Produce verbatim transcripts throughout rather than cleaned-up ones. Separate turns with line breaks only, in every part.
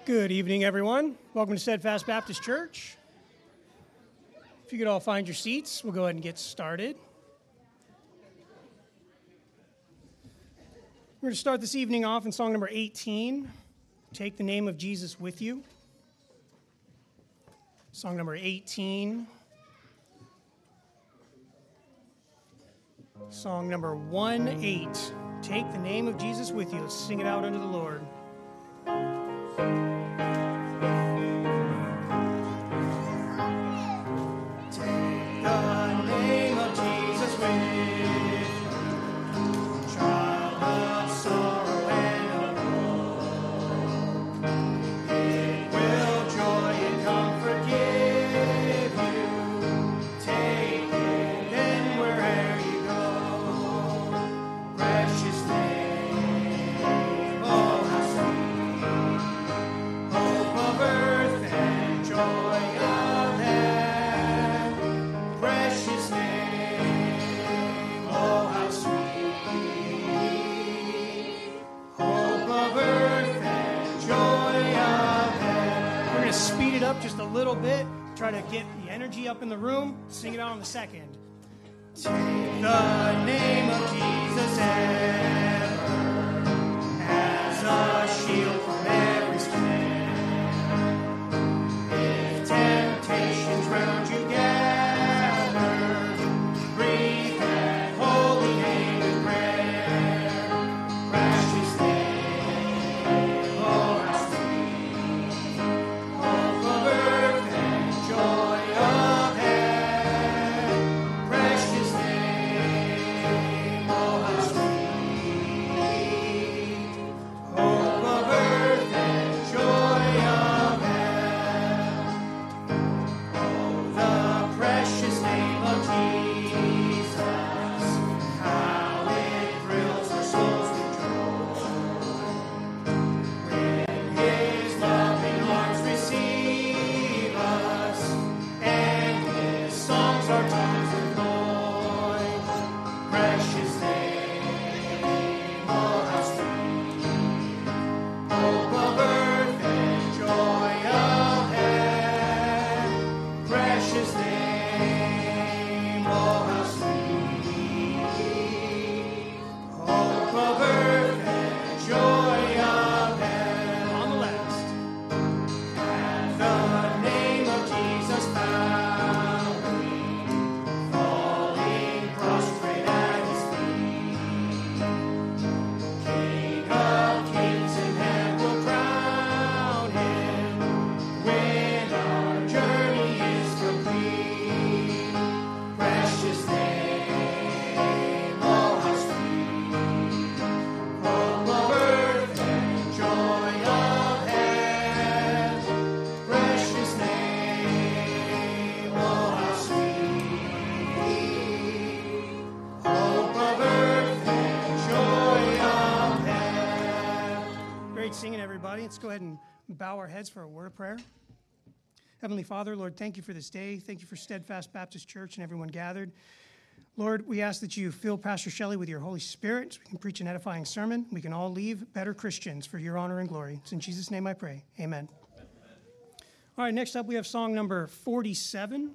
Good evening, everyone. Welcome to Steadfast Baptist Church. If you could all find your seats, we'll go ahead and get started. We're going to start this evening off in song number eighteen, Take the Name of Jesus With You. Song number eighteen. Song number one eight, Take the Name of Jesus With You. Let's sing it out unto the Lord. Just a little bit, try to get the energy up in the room, sing it out on the second. Take the name of Jesus ever as a shield from every snare. If temptations round you gather, breathe that holy name in prayer. Precious name, oh how sweet, hope of earth and joy of heaven. Precious name, oh how sweet, hope of earth and joy of heaven. Oh, the precious name of Jesus, how it thrills our souls with joy. When His loving arms receive us, and His songs are tongues employ. Precious name, oh how sweet, hope of earth and joy of heaven. Precious name, oh how sweet, hope of earth and joy of heaven. On the last. At the name of Jesus bowing, falling prostrate at His feet. King of kings in heaven will crown Him when our journey is complete. Precious name, oh how sweet, hope of earth and joy of heaven. Precious name, oh how sweet, hope of earth and joy of heaven. Great singing, everybody. Let's go ahead and bow our heads for a word of prayer. Heavenly Father, Lord, thank you for this day. Thank you for Steadfast Baptist Church and everyone gathered. Lord, we ask that you fill Pastor Shelley with your Holy Spirit so we can preach an edifying sermon. We can all leave better Christians for your honor and glory. It's in Jesus' name I pray. Amen. All right, next up we have song number forty-seven.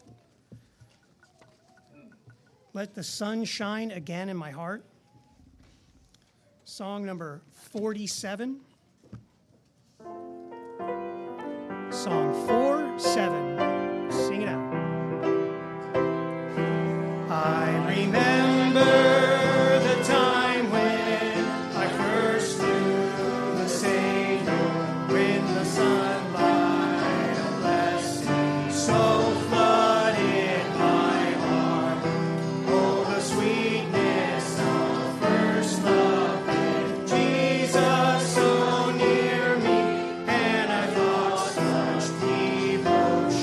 Let the sun shine again in my heart. Song number forty-seven. Song four seven. Sing it out. I remember the time when I first knew the Savior, when the sunlight of blessing so flooded my heart. Oh, the sweetness of first love with Jesus so near me, and I thought such devotion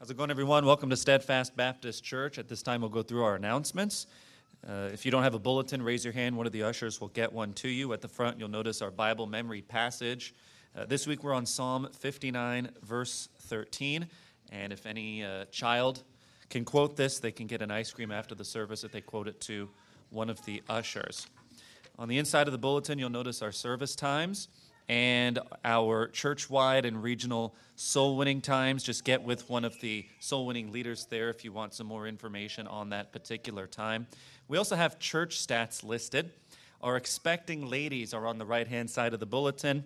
How's it going, everyone? Welcome to Steadfast Baptist Church. At this time, we'll go through our announcements. Uh, if you don't have a bulletin, raise your hand. One of the ushers will get one to you. At the front, you'll notice our Bible memory passage. Uh, this week, we're on Psalm fifty-nine, verse thirteen. And if any uh, child can quote this, they can get an ice cream after the service if they quote it to one of the ushers. On the inside of the bulletin, you'll notice our service times and our church-wide and regional soul-winning times. Just get with one of the soul-winning leaders there if you want some more information on that particular time. We also have church stats listed. Our expecting ladies are on the right-hand side of the bulletin,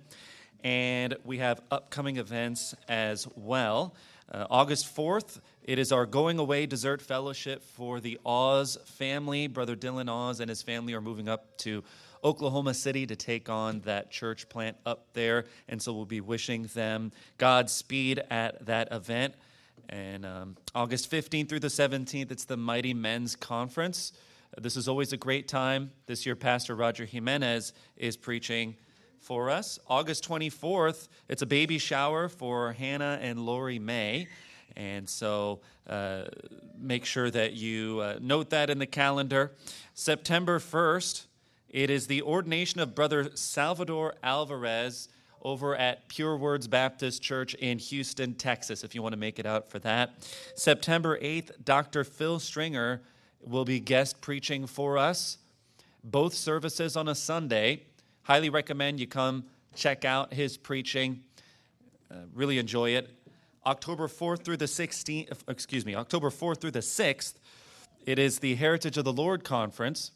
and we have upcoming events as well. Uh, August fourth, it is our going away dessert fellowship for the Oz family. Brother Dylan Oz and his family are moving up to Oklahoma City to take on that church plant up there, and so we'll be wishing them Godspeed at that event. And um, August fifteenth through the seventeenth, it's the Mighty Men's Conference. Uh, this is always a great time. This year, Pastor Roger Jimenez is preaching for us. August twenty-fourth, it's a baby shower for Hannah and Lori May. And so uh, make sure that you uh, note that in the calendar. September first, it is the ordination of Brother Salvador Alvarez over at Pure Words Baptist Church in Houston, Texas, if you want to make it out for that. September eighth, Doctor Phil Stringer will be guest preaching for us. Both services on a Sunday. Highly recommend you come check out his preaching. Uh, really enjoy it. October fourth through the sixteenth, excuse me, October fourth through the sixth, it is the Heritage of the Lord Conference.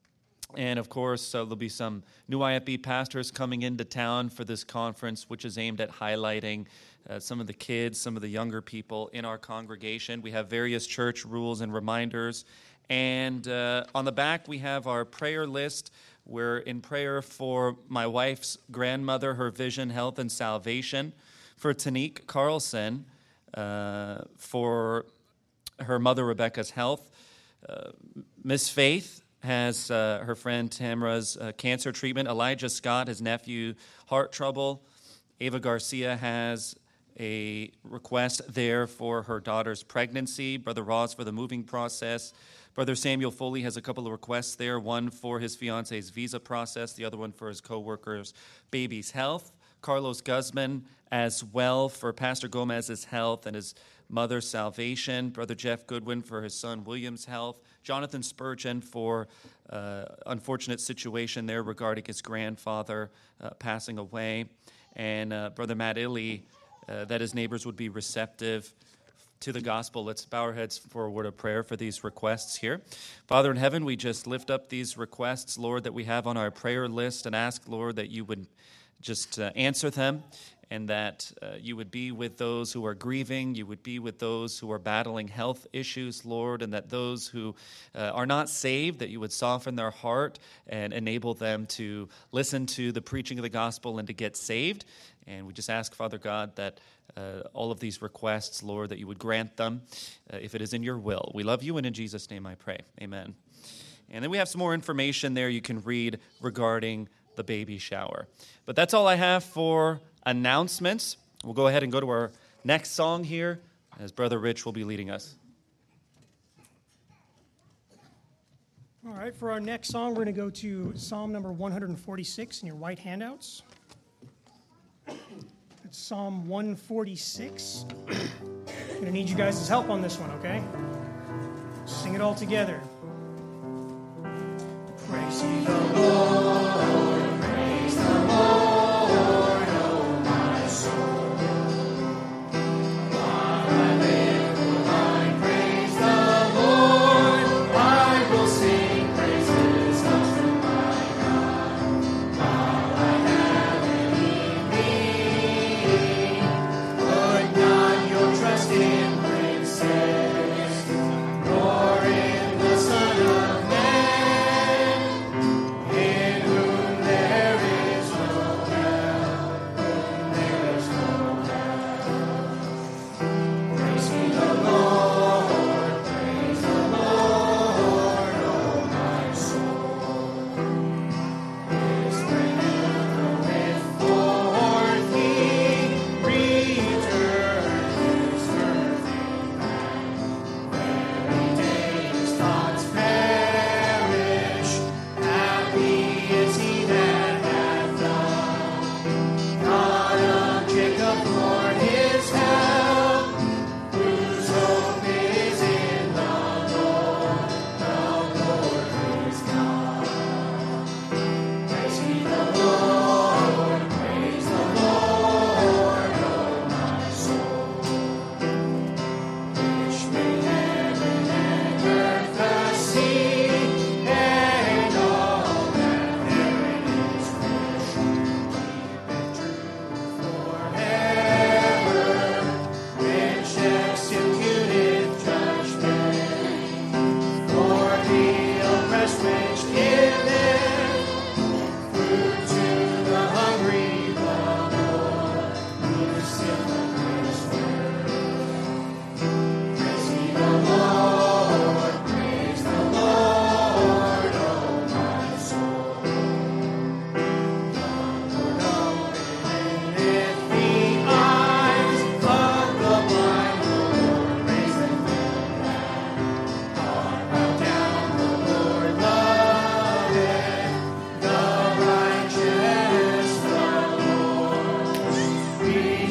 And, of course, uh, there'll be some new I F B pastors coming into town for this conference, which is aimed at highlighting uh, some of the kids, some of the younger people in our congregation. We have various church rules and reminders. And uh, on the back, we have our prayer list. We're in prayer for my wife's grandmother, her vision, health, and salvation, for Tanique Carlson, uh, for her mother, Rebecca's health. Uh, Miss Faith has uh, her friend Tamra's uh, cancer treatment. Elijah Scott, his nephew, heart trouble. Ava Garcia has a request there for her daughter's pregnancy. Brother Ross for the moving process. Brother Samuel Foley has a couple of requests there, one for his fiance's visa process, the other one for his co-worker's baby's health. Carlos Guzman as well for Pastor Gomez's health and his mother's salvation. Brother Jeff Goodwin for his son William's health. Jonathan Spurgeon for uh, unfortunate situation there regarding his grandfather uh, passing away. And uh, Brother Matt Illy, uh, that his neighbors would be receptive to the gospel. Let's bow our heads for a word of prayer for these requests here. Father in heaven, we just lift up these requests, Lord, that we have on our prayer list and ask, Lord, that you would just uh, answer them, and that uh, you would be with those who are grieving, you would be with those who are battling health issues, Lord, and that those who uh, are not saved, that you would soften their heart and enable them to listen to the preaching of the gospel and to get saved. And we just ask, Father God, that uh, all of these requests, Lord, that you would grant them uh, if it is in your will. We love you, and in Jesus' name I pray. Amen. And then we have some more information there you can read regarding the baby shower. But that's all I have for announcements. We'll go ahead and go to our next song here as Brother Rich will be leading us.
All right, for our next song, we're going to go to Psalm number one forty-six in your white handouts. It's Psalm one forty-six. I'm going to need you guys' help on this one, okay? Sing it all together. Praise ye the Lord, praise the Lord, oh my soul. While I live, will I praise the Lord. I will sing praises unto my God. While I have any being, put not your trust in princes, nor in the Son of Man.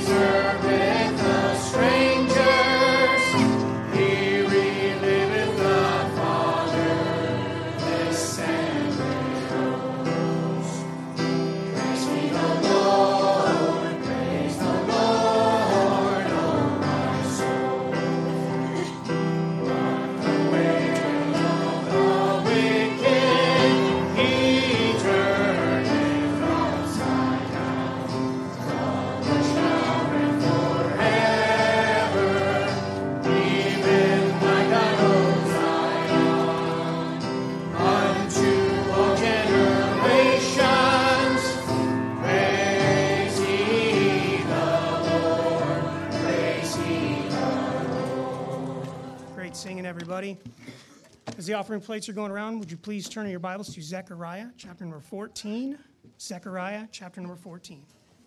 Everybody. As the offering plates are going around, would you please turn your Bibles to Zechariah, chapter number fourteen. Zechariah, chapter number fourteen.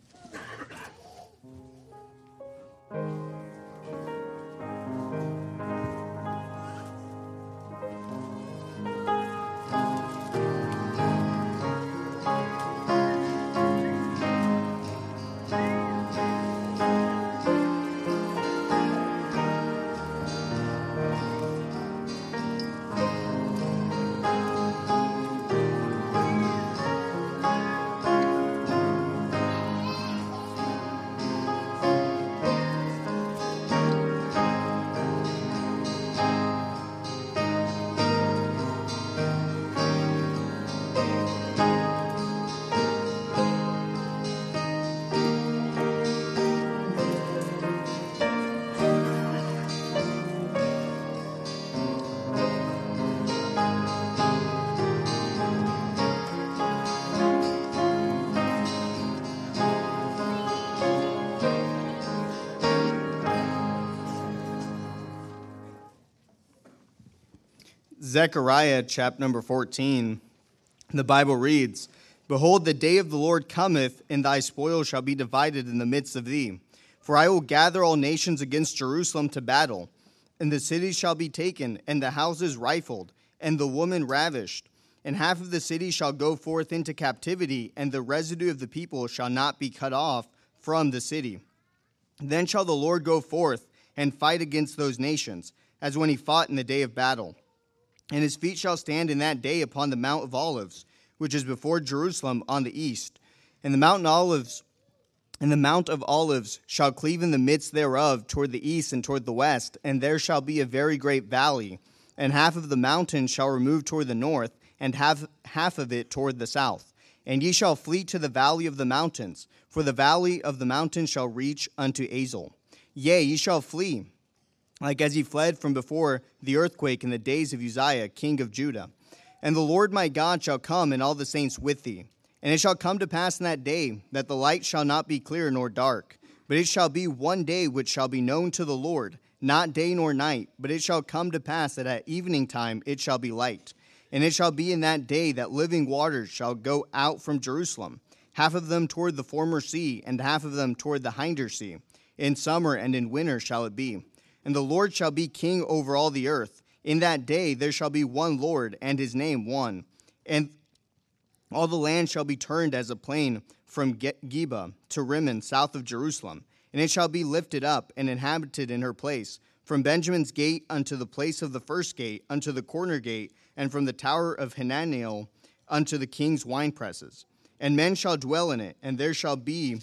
Zechariah chapter number fourteen, the Bible reads, Behold, the day of the Lord cometh, and thy spoil shall be divided in the midst of thee. For I will gather all nations against Jerusalem to battle, and the cities shall be taken, and the houses rifled, and the woman ravished. And half of the city shall go forth into captivity, and the residue of the people shall not be cut off from the city. Then shall the Lord go forth and fight against those nations, as when he fought in the day of battle. And his feet shall stand in that day upon the Mount of Olives, which is before Jerusalem on the east. And the mountain olives, and the Mount of Olives shall cleave in the midst thereof toward the east and toward the west, and there shall be a very great valley. And half of the mountain shall remove toward the north, and half half of it toward the south. And ye shall flee to the valley of the mountains, for the valley of the mountains shall reach unto Azel. Yea, ye shall flee, like as ye fled from before the earthquake in the days of Uzziah, king of Judah. And the Lord my God shall come, and all the saints with thee. And it shall come to pass in that day, that the light shall not be clear nor dark, but it shall be one day which shall be known to the Lord, not day nor night, but it shall come to pass that at evening time it shall be light. And it shall be in that day that living waters shall go out from Jerusalem, half of them toward the former sea, and half of them toward the hinder sea. In summer and in winter shall it be. And the Lord shall be king over all the earth. In that day there shall be one Lord, and his name one. And all the land shall be turned as a plain from Geba to Rimmon, south of Jerusalem. And it shall be lifted up and inhabited in her place, from Benjamin's gate unto the place of the first gate, unto the corner gate, and from the tower of Hananiel unto the king's winepresses. And men shall dwell in it, and there shall be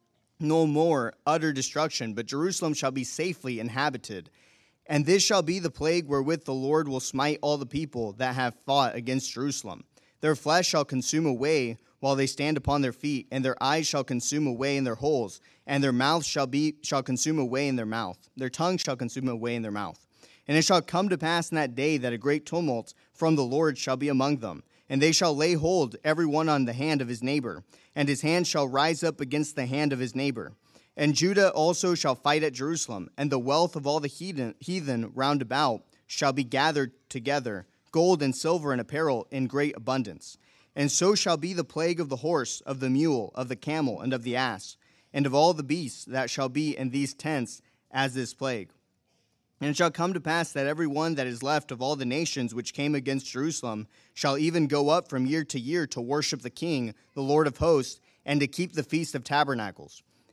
no more utter destruction, but Jerusalem shall be safely inhabited. And this shall be the plague wherewith the Lord will smite all the people that have fought against Jerusalem. Their flesh shall consume away while they stand upon their feet, and their eyes shall consume away in their holes, and their mouth shall be shall consume away in their mouth. Their tongue shall consume away in their mouth. And it shall come to pass in that day that a great tumult from the Lord shall be among them. And they shall lay hold every one on the hand of his neighbor, and his hand shall rise up against the hand of his neighbor. And Judah also shall fight at Jerusalem, and the wealth of all the heathen, heathen round about shall be gathered together, gold and silver and apparel in great abundance. And so shall be the plague of the horse, of the mule, of the camel, and of the ass, and of all the beasts that shall be in these tents as this plague. And it shall come to pass that every one that is left of all the nations which came against Jerusalem shall even go up from year to year to worship the King, the Lord of hosts, and to keep the Feast of Tabernacles.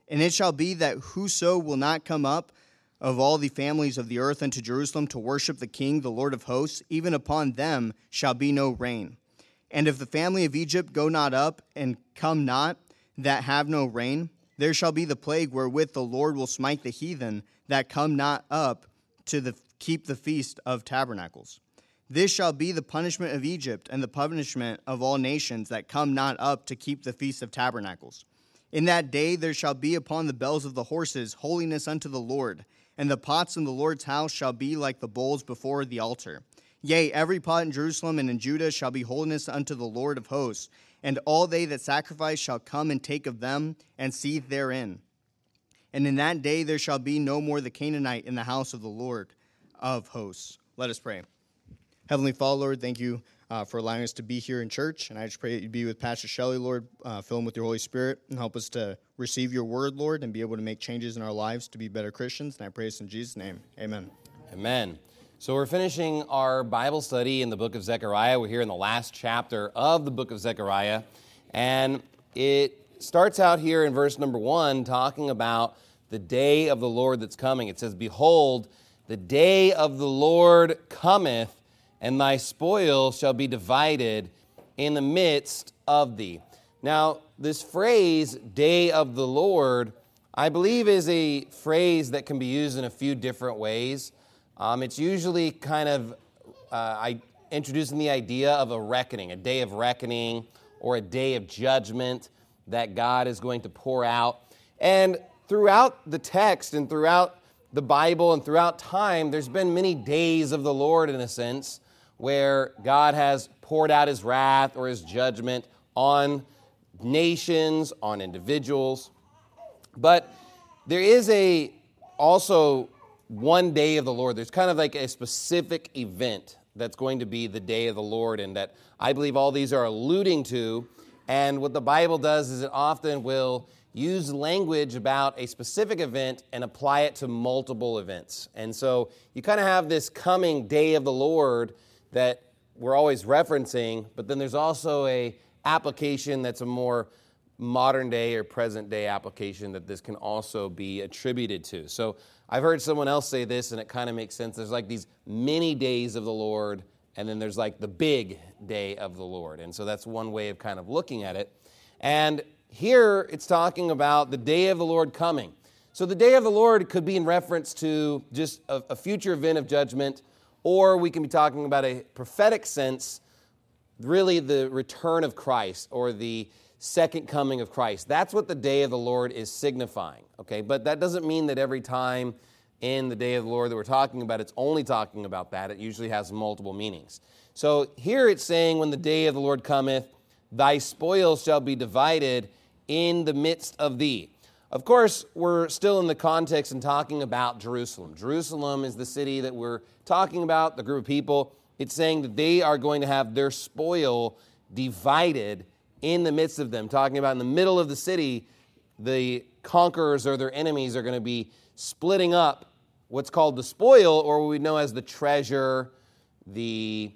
And it shall be that whoso will not come up of all the families of the earth unto Jerusalem to worship the King, the Lord of hosts, even upon them shall be no rain. And if the family of Egypt go not up and come not, that have no rain, there shall be the plague wherewith the Lord will smite the heathen that come not up to the, keep the feast of tabernacles. This shall be the punishment of Egypt and the punishment of all nations that come not up to keep the feast of tabernacles. In that day there shall be upon the bells of the horses holiness unto the Lord, and the pots in the Lord's house shall be like the bowls before the altar. Yea, every pot in Jerusalem and in Judah shall be holiness unto the Lord of hosts, and all they that sacrifice shall come and take of them, and seethe therein. And in that day there shall be no more the Canaanite in the house of the Lord of hosts. Let us pray. Heavenly Father, Lord, thank you uh, for allowing us to be here in church, and I just pray that you'd be with Pastor Shelley, Lord, uh, fill him with your Holy Spirit, and help us to receive your word, Lord, and be able to make changes in our lives to be better Christians, and I pray this in Jesus' name. Amen.
Amen. So we're finishing our Bible study in the book of Zechariah. We're here in the last chapter of the book of Zechariah, and it starts out here in verse number one talking about the day of the Lord that's coming. It says, "Behold, the day of the Lord cometh, and thy spoil shall be divided in the midst of thee." Now, this phrase, day of the Lord, I believe is a phrase that can be used in a few different ways. Um, it's usually kind of uh, I, introducing the idea of a reckoning, a day of reckoning, or a day of judgment that God is going to pour out. And throughout the text and throughout the Bible and throughout time, there's been many days of the Lord in a sense where God has poured out his wrath or his judgment on nations, on individuals. But there is a also one day of the Lord. There's kind of like a specific event that's going to be the day of the Lord, and that I believe all these are alluding to. And what the Bible does is it often will use language about a specific event and apply it to multiple events. And so you kind of have this coming day of the Lord that we're always referencing, but then there's also a application that's a more modern day or present day application that this can also be attributed to. So I've heard someone else say this, and it kind of makes sense. There's like these many days of the Lord, and then there's like the big day of the Lord. And so that's one way of kind of looking at it. And here it's talking about the day of the Lord coming. So the day of the Lord could be in reference to just a, a future event of judgment, or we can be talking about a prophetic sense, really the return of Christ or the second coming of Christ. That's what the day of the Lord is signifying, okay? But that doesn't mean that every time in the day of the Lord that we're talking about, it's only talking about that. It usually has multiple meanings. So here it's saying, when the day of the Lord cometh, thy spoils shall be divided in the midst of thee. Of course, we're still in the context and talking about Jerusalem. Jerusalem is the city that we're talking about, the group of people. It's saying that they are going to have their spoil divided in the midst of them. Talking about in the middle of the city, the conquerors or their enemies are going to be splitting up what's called the spoil, or what we know as the treasure, the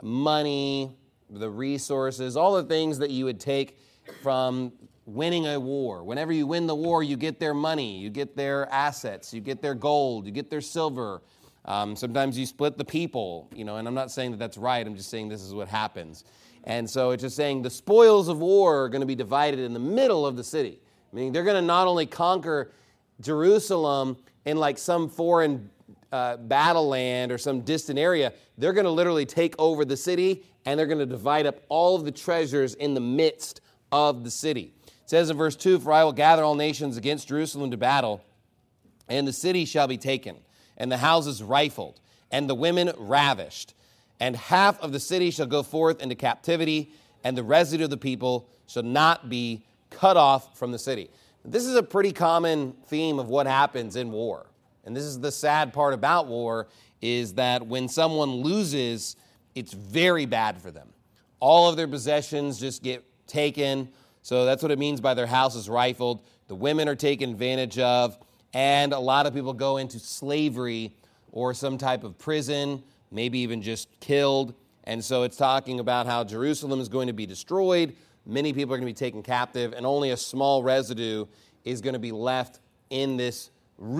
money, the resources, all the things that you would take from winning a war. Whenever you win the war, you get their money, you get their assets, you get their gold, you get their silver. Um, sometimes you split the people, you know, and I'm not saying that that's right. I'm just saying this is what happens. And so it's just saying the spoils of war are going to be divided in the middle of the city. Meaning they're going to not only conquer Jerusalem in like some foreign uh, battle land or some distant area, they're going to literally take over the city, and they're going to divide up all of the treasures in the midst of the city. It says in verse two, "For I will gather all nations against Jerusalem to battle, and the city shall be taken, and the houses rifled, and the women ravished. And half of the city shall go forth into captivity, and the residue of the people shall not be cut off from the city." This is a pretty common theme of what happens in war. And this is the sad part about war, is that when someone loses, it's very bad for them. All of their possessions just get taken. So that's what it means by their houses rifled. The women are taken advantage of, and a lot of people go into slavery or some type of prison, maybe even just killed. And so it's talking about how Jerusalem is going to be destroyed. Many people are going to be taken captive, and only a small residue is going to be left in this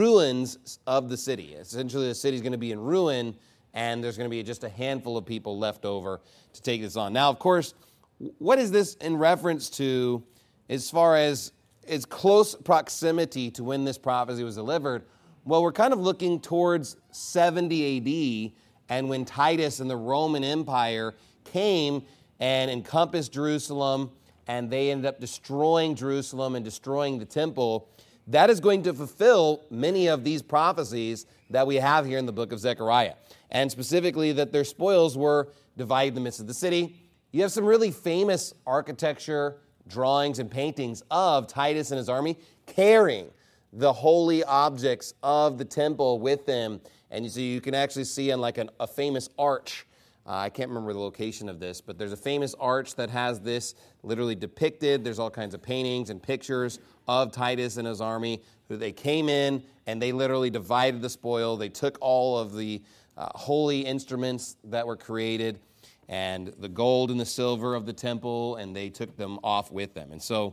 ruins of the city. Essentially, the city is going to be in ruin, and there's going to be just a handful of people left over to take this on. Now, of course, what is this in reference to as far as its close proximity to when this prophecy was delivered? Well, we're kind of looking towards seventy A D, and when Titus and the Roman Empire came and encompassed Jerusalem, and they ended up destroying Jerusalem and destroying the temple. That is going to fulfill many of these prophecies that we have here in the book of Zechariah, and specifically that their spoils were divided in the midst of the city. You have some really famous architecture, drawings, and paintings of Titus and his army carrying the holy objects of the temple with them. And you see, you can actually see on like an, a famous arch. Uh, I can't remember the location of this, but there's a famous arch that has this literally depicted. There's all kinds of paintings and pictures of Titus and his army, who they came in and they literally divided the spoil. They took all of the uh, holy instruments that were created and the gold and the silver of the temple, and they took them off with them. And so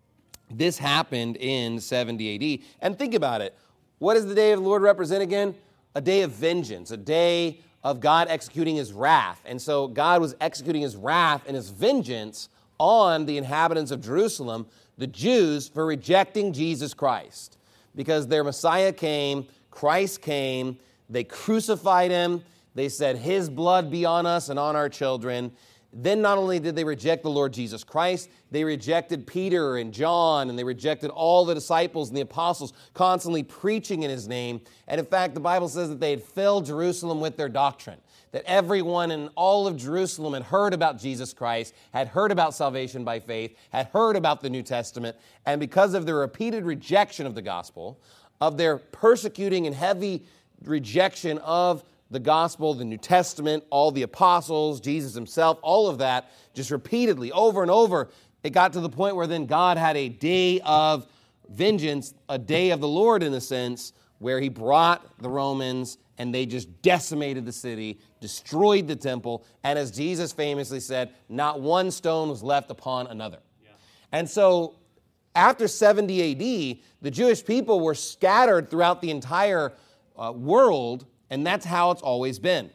this happened in seventy A D. And think about it. What does the day of the Lord represent again? A day of vengeance, a day of God executing his wrath. And so God was executing his wrath and his vengeance on the inhabitants of Jerusalem, the Jews, for rejecting Jesus Christ. Because their Messiah came, Christ came, they crucified him, they said, his blood be on us and on our children. Then not only did they reject the Lord Jesus Christ, they rejected Peter and John, and they rejected all the disciples and the apostles constantly preaching in his name. And in fact, the Bible says that they had filled Jerusalem with their doctrine, that everyone in all of Jerusalem had heard about Jesus Christ, had heard about salvation by faith, had heard about the New Testament, and because of their repeated rejection of the gospel, of their persecuting and heavy rejection of the gospel, the New Testament, all the apostles, Jesus himself, all of that, just repeatedly, over and over, it got to the point where then God had a day of vengeance, a day of the Lord in a sense, where he brought the Romans and they just decimated the city, destroyed the temple, and as Jesus famously said, not one stone was left upon another. Yeah. And so after seventy A D, the Jewish people were scattered throughout the entire uh, world. And that's how it's always been.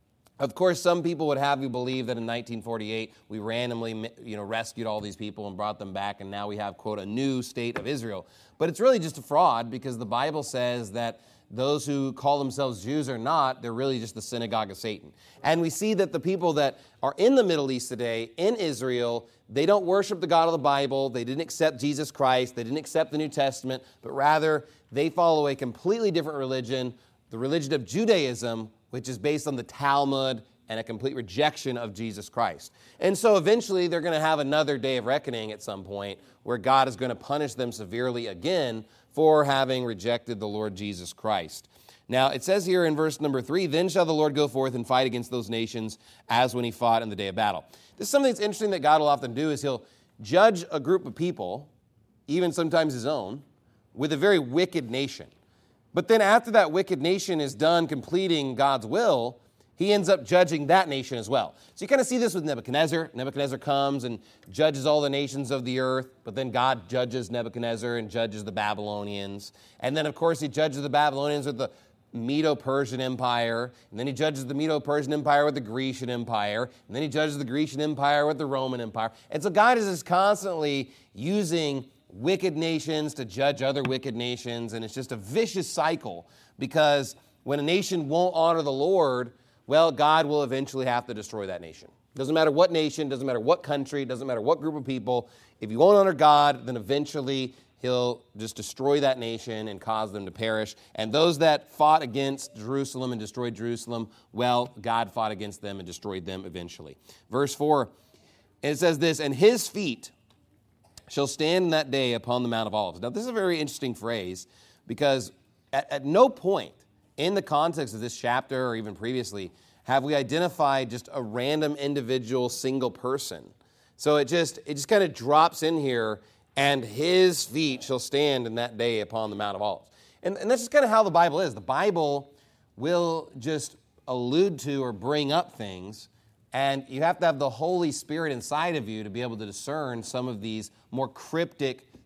Of course, some people would have you believe that in nineteen forty-eight, we randomly, you know, rescued all these people and brought them back, and now we have, quote, a new state of Israel. But it's really just a fraud, because the Bible says that those who call themselves Jews are not, they're really just the synagogue of Satan. And we see that the people that are in the Middle East today, in Israel, they don't worship the God of the Bible, they didn't accept Jesus Christ, they didn't accept the New Testament, but rather they follow a completely different religion, the religion of Judaism, which is based on the Talmud and a complete rejection of Jesus Christ. And so eventually they're going to have another day of reckoning at some point where God is going to punish them severely again for having rejected the Lord Jesus Christ. Now, it says here in verse number three, then shall the Lord go forth and fight against those nations as when he fought in the day of battle. This is something that's interesting that God will often do, is he'll judge a group of people, even sometimes his own, with a very wicked nation. But then after that wicked nation is done completing God's will, he ends up judging that nation as well. So you kind of see this with Nebuchadnezzar. Nebuchadnezzar comes and judges all the nations of the earth, but then God judges Nebuchadnezzar and judges the Babylonians. And then, of course, he judges the Babylonians with the Medo-Persian Empire, and then he judges the Medo-Persian Empire with the Grecian Empire, and then he judges the Grecian Empire with the Roman Empire. And so God is just constantly using wicked nations to judge other wicked nations, and it's just a vicious cycle, because when a nation won't honor the Lord, well, God will eventually have to destroy that nation. Doesn't matter what nation, doesn't matter what country, doesn't matter what group of people. If you won't honor God, then eventually he'll just destroy that nation and cause them to perish. And those that fought against Jerusalem and destroyed Jerusalem, well, God fought against them and destroyed them eventually. Verse four, it says this, and his feet shall stand in that day upon the Mount of Olives. Now, this is a very interesting phrase, because at, at no point in the context of this chapter or even previously have we identified just a random individual single person. So it just it just kind of drops in here, and his feet shall stand in that day upon the Mount of Olives. And, and that's just kind of how the Bible is. The Bible will just allude to or bring up things, and you have to have the Holy Spirit inside of you to be able to discern some of these more cryptic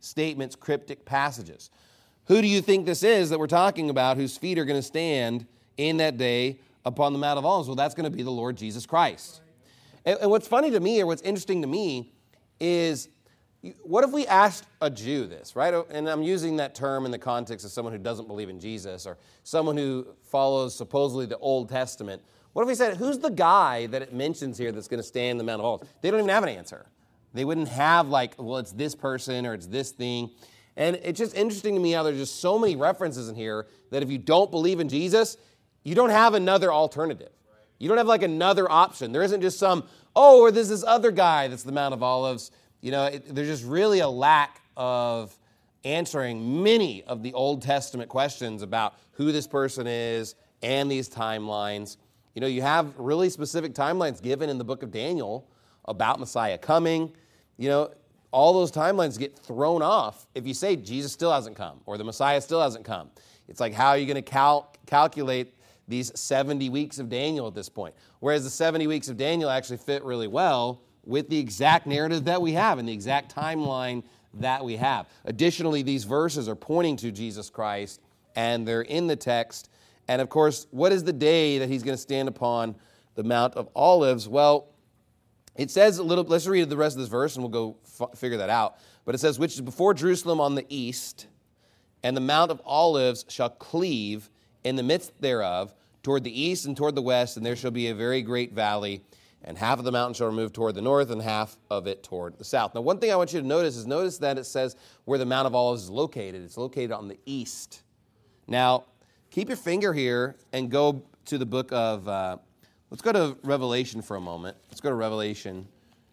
statements, cryptic passages. Who do you think this is that we're talking about whose feet are going to stand in that day upon the Mount of Olives? Well, that's going to be the Lord Jesus Christ. And, and what's funny to me, or what's interesting to me, is what if we asked a Jew this, right? And I'm using that term in the context of someone who doesn't believe in Jesus or someone who follows supposedly the Old Testament. What if we said, who's the guy that it mentions here that's going to stand in the Mount of Olives? They don't even have an answer. They wouldn't have like, well, it's this person or it's this thing. And it's just interesting to me how there's just so many references in here that if you don't believe in Jesus, you don't have another alternative. You don't have like another option. There isn't just some, oh, or there's this other guy that's the Mount of Olives. You know, it, there's just really a lack of answering many of the Old Testament questions about who this person is and these timelines. You know, you have really specific timelines given in the book of Daniel about Messiah coming. You know, all those timelines get thrown off if you say Jesus still hasn't come or the Messiah still hasn't come. It's like, how are you going to cal- calculate these seventy weeks of Daniel at this point? Whereas the seventy weeks of Daniel actually fit really well with the exact narrative that we have and the exact timeline that we have. Additionally, these verses are pointing to Jesus Christ, and they're in the text. And of course, what is the day that he's going to stand upon the Mount of Olives? Well, it says a little, let's read the rest of this verse and we'll go f- figure that out. But it says, which is before Jerusalem on the east, and the Mount of Olives shall cleave in the midst thereof toward the east and toward the west, and there shall be a very great valley, and half of the mountain shall remove toward the north, and half of it toward the south. Now, one thing I want you to notice is notice that it says where the Mount of Olives is located. It's located on the east. Now, keep your finger here and go to the book of, uh, let's go to Revelation for a moment. Let's go to Revelation.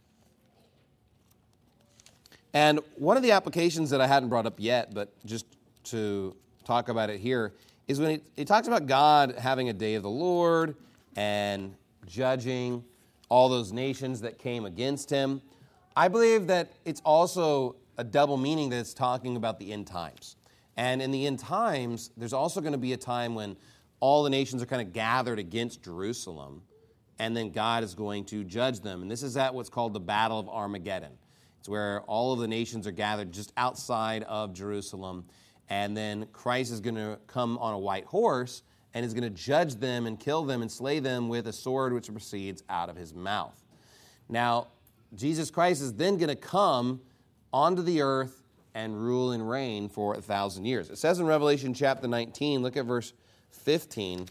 And one of the applications that I hadn't brought up yet, but just to talk about it here, is when it, it talks about God having a day of the Lord and judging all those nations that came against him. I believe that it's also a double meaning that it's talking about the end times. And in the end times, there's also going to be a time when all the nations are kind of gathered against Jerusalem, and then God is going to judge them. And this is at what's called the Battle of Armageddon. It's where all of the nations are gathered just outside of Jerusalem, and then Christ is going to come on a white horse and is going to judge them and kill them and slay them with a sword which proceeds out of his mouth. Now, Jesus Christ is then going to come onto the earth and rule and reign for a thousand years. It says in Revelation chapter nineteen, look at verse fifteen,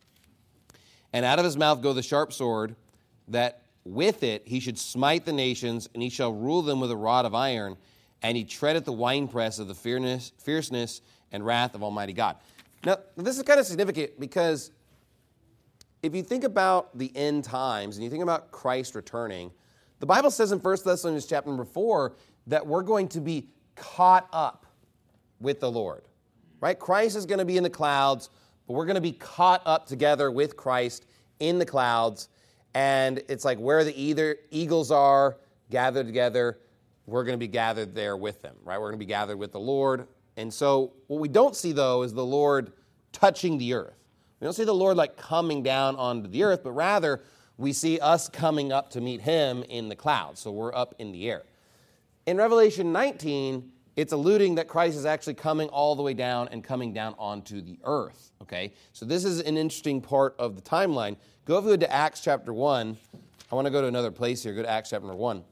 and out of his mouth goeth the sharp sword, that with it he should smite the nations, and he shall rule them with a rod of iron, and he treadeth the winepress of the fierceness, fierceness and wrath of Almighty God. Now, this is kind of significant because if you think about the end times and you think about Christ returning, the Bible says in First Thessalonians chapter number four that we're going to be caught up with the Lord, right? Christ is going to be in the clouds, but we're going to be caught up together with Christ in the clouds. And it's like where the either eagles are gathered together, we're going to be gathered there with them, right? We're going to be gathered with the Lord. And so what we don't see, though, is the Lord touching the earth. We don't see the Lord like coming down onto the earth, but rather we see us coming up to meet him in the clouds. So we're up in the air. In Revelation nineteen, it's alluding that Christ is actually coming all the way down and coming down onto the earth, okay? So this is an interesting part of the timeline. Go over to Acts chapter one. I want to go to another place here. Go to Acts chapter one.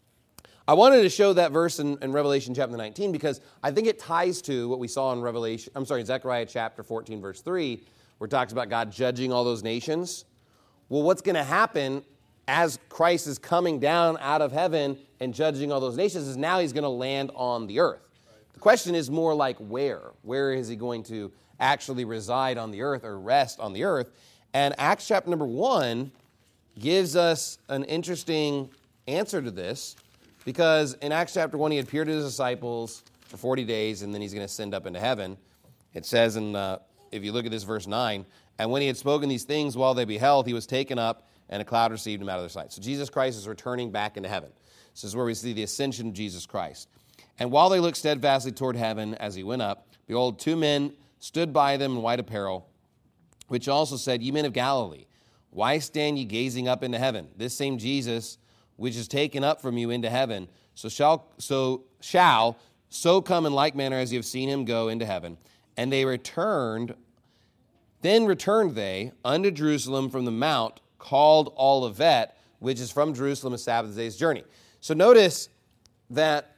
I wanted to show that verse in, in Revelation chapter nineteen because I think it ties to what we saw in Revelation, I'm sorry, Zechariah chapter fourteen, verse three, where it talks about God judging all those nations. Well, what's going to happen as Christ is coming down out of heaven and judging all those nations is now he's going to land on the earth. The question is more like where? Where is he going to actually reside on the earth or rest on the earth? And Acts chapter number one gives us an interesting answer to this. Because in Acts chapter one, he appeared to his disciples for forty days, and then he's going to ascend up into heaven. It says, in uh, if you look at this verse nine, and when he had spoken these things while they beheld, he was taken up, and a cloud received him out of their sight. So Jesus Christ is returning back into heaven. This is where we see the ascension of Jesus Christ. And while they looked steadfastly toward heaven as he went up, behold, two men stood by them in white apparel, which also said, Ye men of Galilee, why stand ye gazing up into heaven? This same Jesus which is taken up from you into heaven, so shall so shall so come in like manner as you have seen him go into heaven. And they returned, then returned they unto Jerusalem from the mount called Olivet, which is from Jerusalem a Sabbath day's journey. So notice that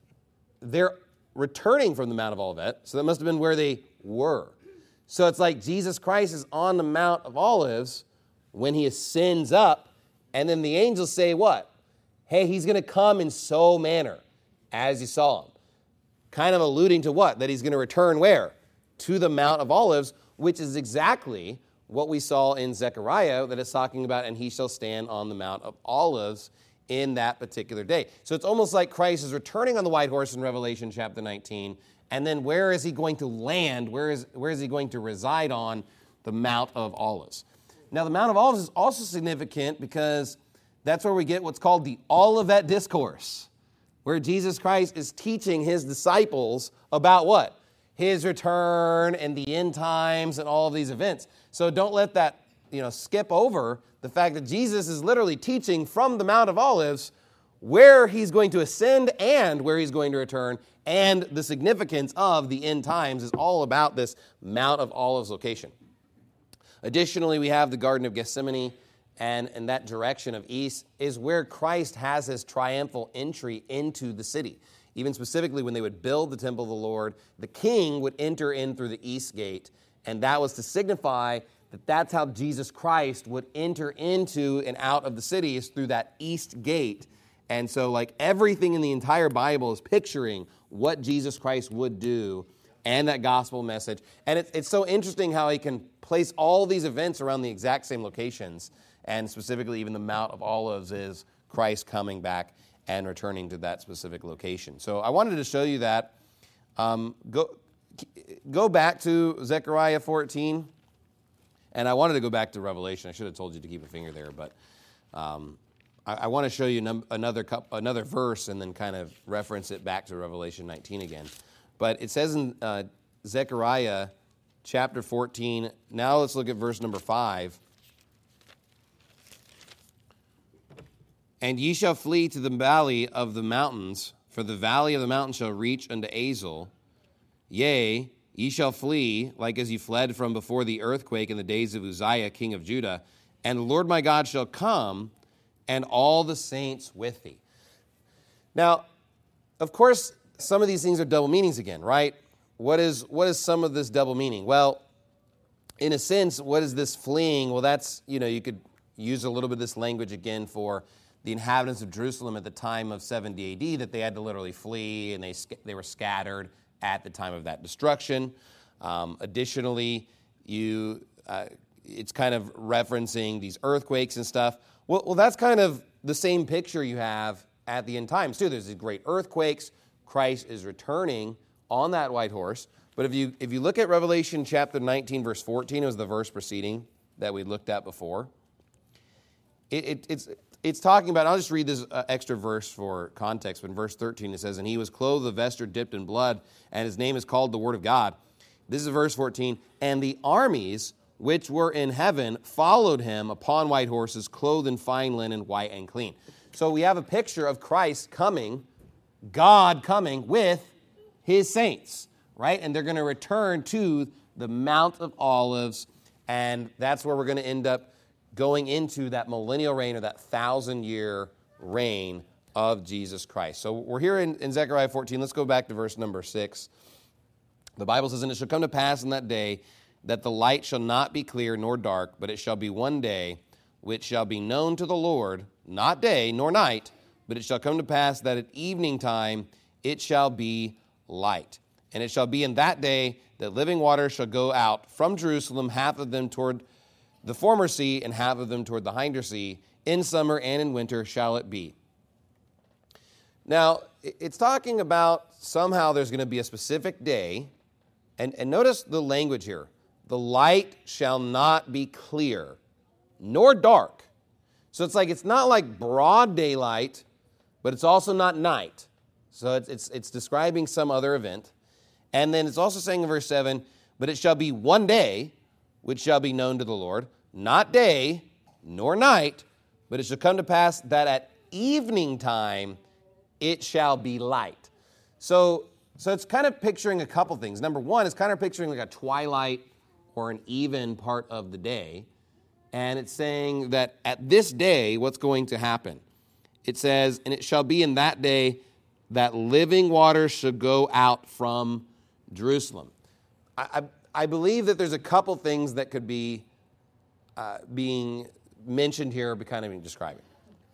they're returning from the Mount of Olivet, so that must have been where they were. So it's like Jesus Christ is on the Mount of Olives when he ascends up, and then the angels say what? Hey, he's going to come in so manner as you saw him. Kind of alluding to what? That he's going to return where? To the Mount of Olives, which is exactly what we saw in Zechariah that is talking about, and he shall stand on the Mount of Olives in that particular day. So it's almost like Christ is returning on the white horse in Revelation chapter nineteen, and then where is he going to land? Where is, where is he going to reside on? The Mount of Olives. Now, the Mount of Olives is also significant because that's where we get what's called the Olivet Discourse, where Jesus Christ is teaching his disciples about what? His return and the end times and all of these events. So don't let that, you know, skip over the fact that Jesus is literally teaching from the Mount of Olives where he's going to ascend and where he's going to return, and the significance of the end times is all about this Mount of Olives location. Additionally, we have the Garden of Gethsemane, and in that direction of east is where Christ has his triumphal entry into the city. Even specifically when they would build the temple of the Lord, the king would enter in through the east gate, and that was to signify that that's how Jesus Christ would enter into and out of the city, is through that east gate. And so like everything in the entire Bible is picturing what Jesus Christ would do and that gospel message. And it's, it's so interesting how he can place all these events around the exact same locations, and specifically even the Mount of Olives is Christ coming back and returning to that specific location. So I wanted to show you that. Um, go, go back to Zechariah fourteen, and I wanted to go back to Revelation. I should have told you to keep a finger there, but um, I, I want to show you num- another another verse and then kind of reference it back to Revelation nineteen again. But it says in uh, Zechariah chapter fourteen, now let's look at verse number five. And ye shall flee to the valley of the mountains, for the valley of the mountains shall reach unto Azel. Yea, ye shall flee, like as ye fled from before the earthquake in the days of Uzziah, king of Judah. And the Lord my God shall come, and all the saints with thee. Now, of course, some of these things are double meanings again, right? What is, what is some of this double meaning? Well, in a sense, what is this fleeing? Well, that's, you know, you could use a little bit of this language again for the inhabitants of Jerusalem at the time of seventy A D, that they had to literally flee, and they they were scattered at the time of that destruction. Um, additionally, you uh, it's kind of referencing these earthquakes and stuff. Well, well, that's kind of the same picture you have at the end times, too. There's these great earthquakes. Christ is returning on that white horse. But if you if you look at Revelation chapter nineteen, verse fourteen, it was the verse preceding that we looked at before. It, it, it's it's talking about, I'll just read this uh, extra verse for context, but in verse thirteen it says, and he was clothed with a vesture dipped in blood, and his name is called the Word of God. This is verse fourteen. And the armies which were in heaven followed him upon white horses, clothed in fine linen, white and clean. So we have a picture of Christ coming, God coming with his saints, right? And they're going to return to the Mount of Olives, and that's where we're going to end up going into that millennial reign, or that thousand-year reign of Jesus Christ. So we're here in, in Zechariah fourteen. Let's go back to verse number six. The Bible says, and it shall come to pass in that day that the light shall not be clear nor dark, but it shall be one day which shall be known to the Lord, not day nor night, but it shall come to pass that at evening time it shall be light. And it shall be in that day that living water shall go out from Jerusalem, half of them toward the former sea, and half of them toward the hinder sea. In summer and in winter shall it be. Now, it's talking about somehow there's going to be a specific day, and, and notice the language here. The light shall not be clear, nor dark. So it's like, it's not like broad daylight, but it's also not night. So it's, it's, it's describing some other event. And then it's also saying in verse seven, but it shall be one day, which shall be known to the Lord, not day nor night, but it shall come to pass that at evening time it shall be light. So So it's kind of picturing a couple things. Number one, it's kind of picturing like a twilight or an even part of the day. And it's saying that at this day, what's going to happen? It says, and it shall be in that day that living waters shall go out from Jerusalem. I, I, I believe that there's a couple things that could be uh, being mentioned here, but kind of describing.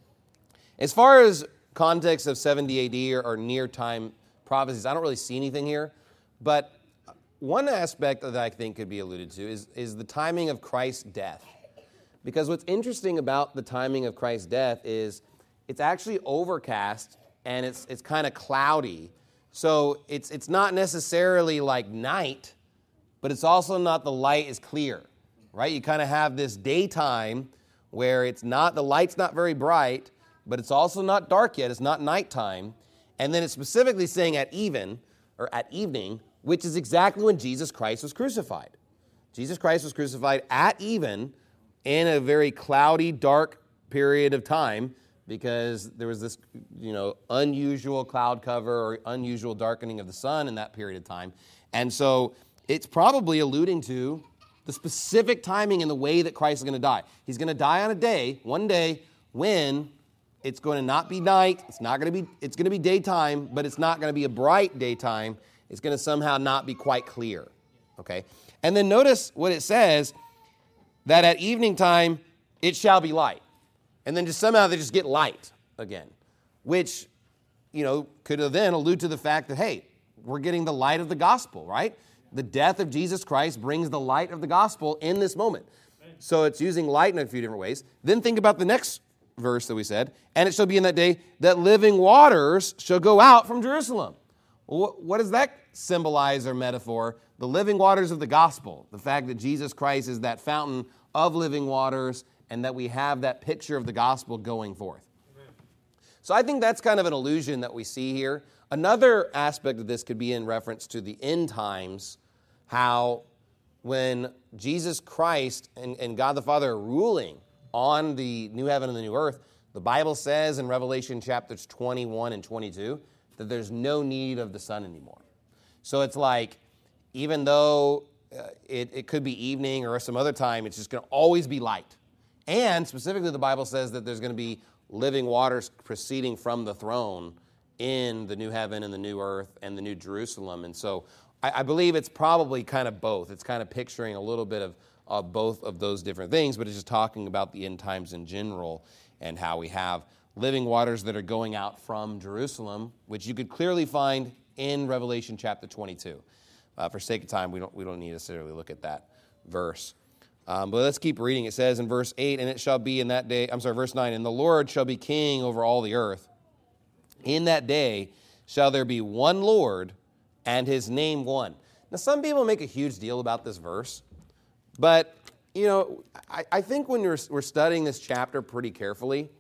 As far as context of seventy A D or, or near time prophecies, I don't really see anything here. But one aspect that I think could be alluded to is, is the timing of Christ's death. Because what's interesting about the timing of Christ's death is it's actually overcast and it's it's kind of cloudy. So it's it's not necessarily like night, but it's also not the light is clear, right? You kind of have this daytime where it's not, the light's not very bright, but it's also not dark yet. It's not nighttime. And then it's specifically saying at even, or at evening, which is exactly when Jesus Christ was crucified. Jesus Christ was crucified at even, in a very cloudy, dark period of time, because there was this, you know, unusual cloud cover or unusual darkening of the sun in that period of time. And so it's probably alluding to the specific timing and the way that Christ is going to die. He's going to die on a day, one day, when it's going to not be night, it's not going to be, it's going to be daytime, but it's not going to be a bright daytime. It's going to somehow not be quite clear, okay? And then notice what it says, that at evening time it shall be light. And then just somehow they just get light again, which, you know, could then allude to the fact that, hey, we're getting the light of the gospel, right? The death of Jesus Christ brings the light of the gospel in this moment. So it's using light in a few different ways. Then think about the next verse that we said, and it shall be in that day that living waters shall go out from Jerusalem. Well, what does that symbolize or metaphor? The living waters of the gospel, the fact that Jesus Christ is that fountain of living waters and that we have that picture of the gospel going forth. Amen. So I think that's kind of an illusion that we see here. Another aspect of this could be in reference to the end times, how when Jesus Christ and, and God the Father are ruling on the new heaven and the new earth, the Bible says in Revelation chapters twenty-one and twenty-two that there's no need of the sun anymore. So it's like, even though uh, it, it could be evening or some other time, it's just going to always be light. And specifically, the Bible says that there's going to be living waters proceeding from the throne in the new heaven and the new earth and the new Jerusalem. And so I, I believe it's probably kind of both. It's kind of picturing a little bit of uh, both of those different things, but it's just talking about the end times in general and how we have living waters that are going out from Jerusalem, which you could clearly find in Revelation chapter twenty-two. Uh, for sake of time, we don't we don't need to necessarily look at that verse. Um, but let's keep reading. It says in verse eight, and it shall be in that day, I'm sorry, verse nine, and the Lord shall be king over all the earth. In that day shall there be one Lord, and his name one. Now, some people make a huge deal about this verse, but, you know, I, I think when we're, we're studying this chapter pretty carefully,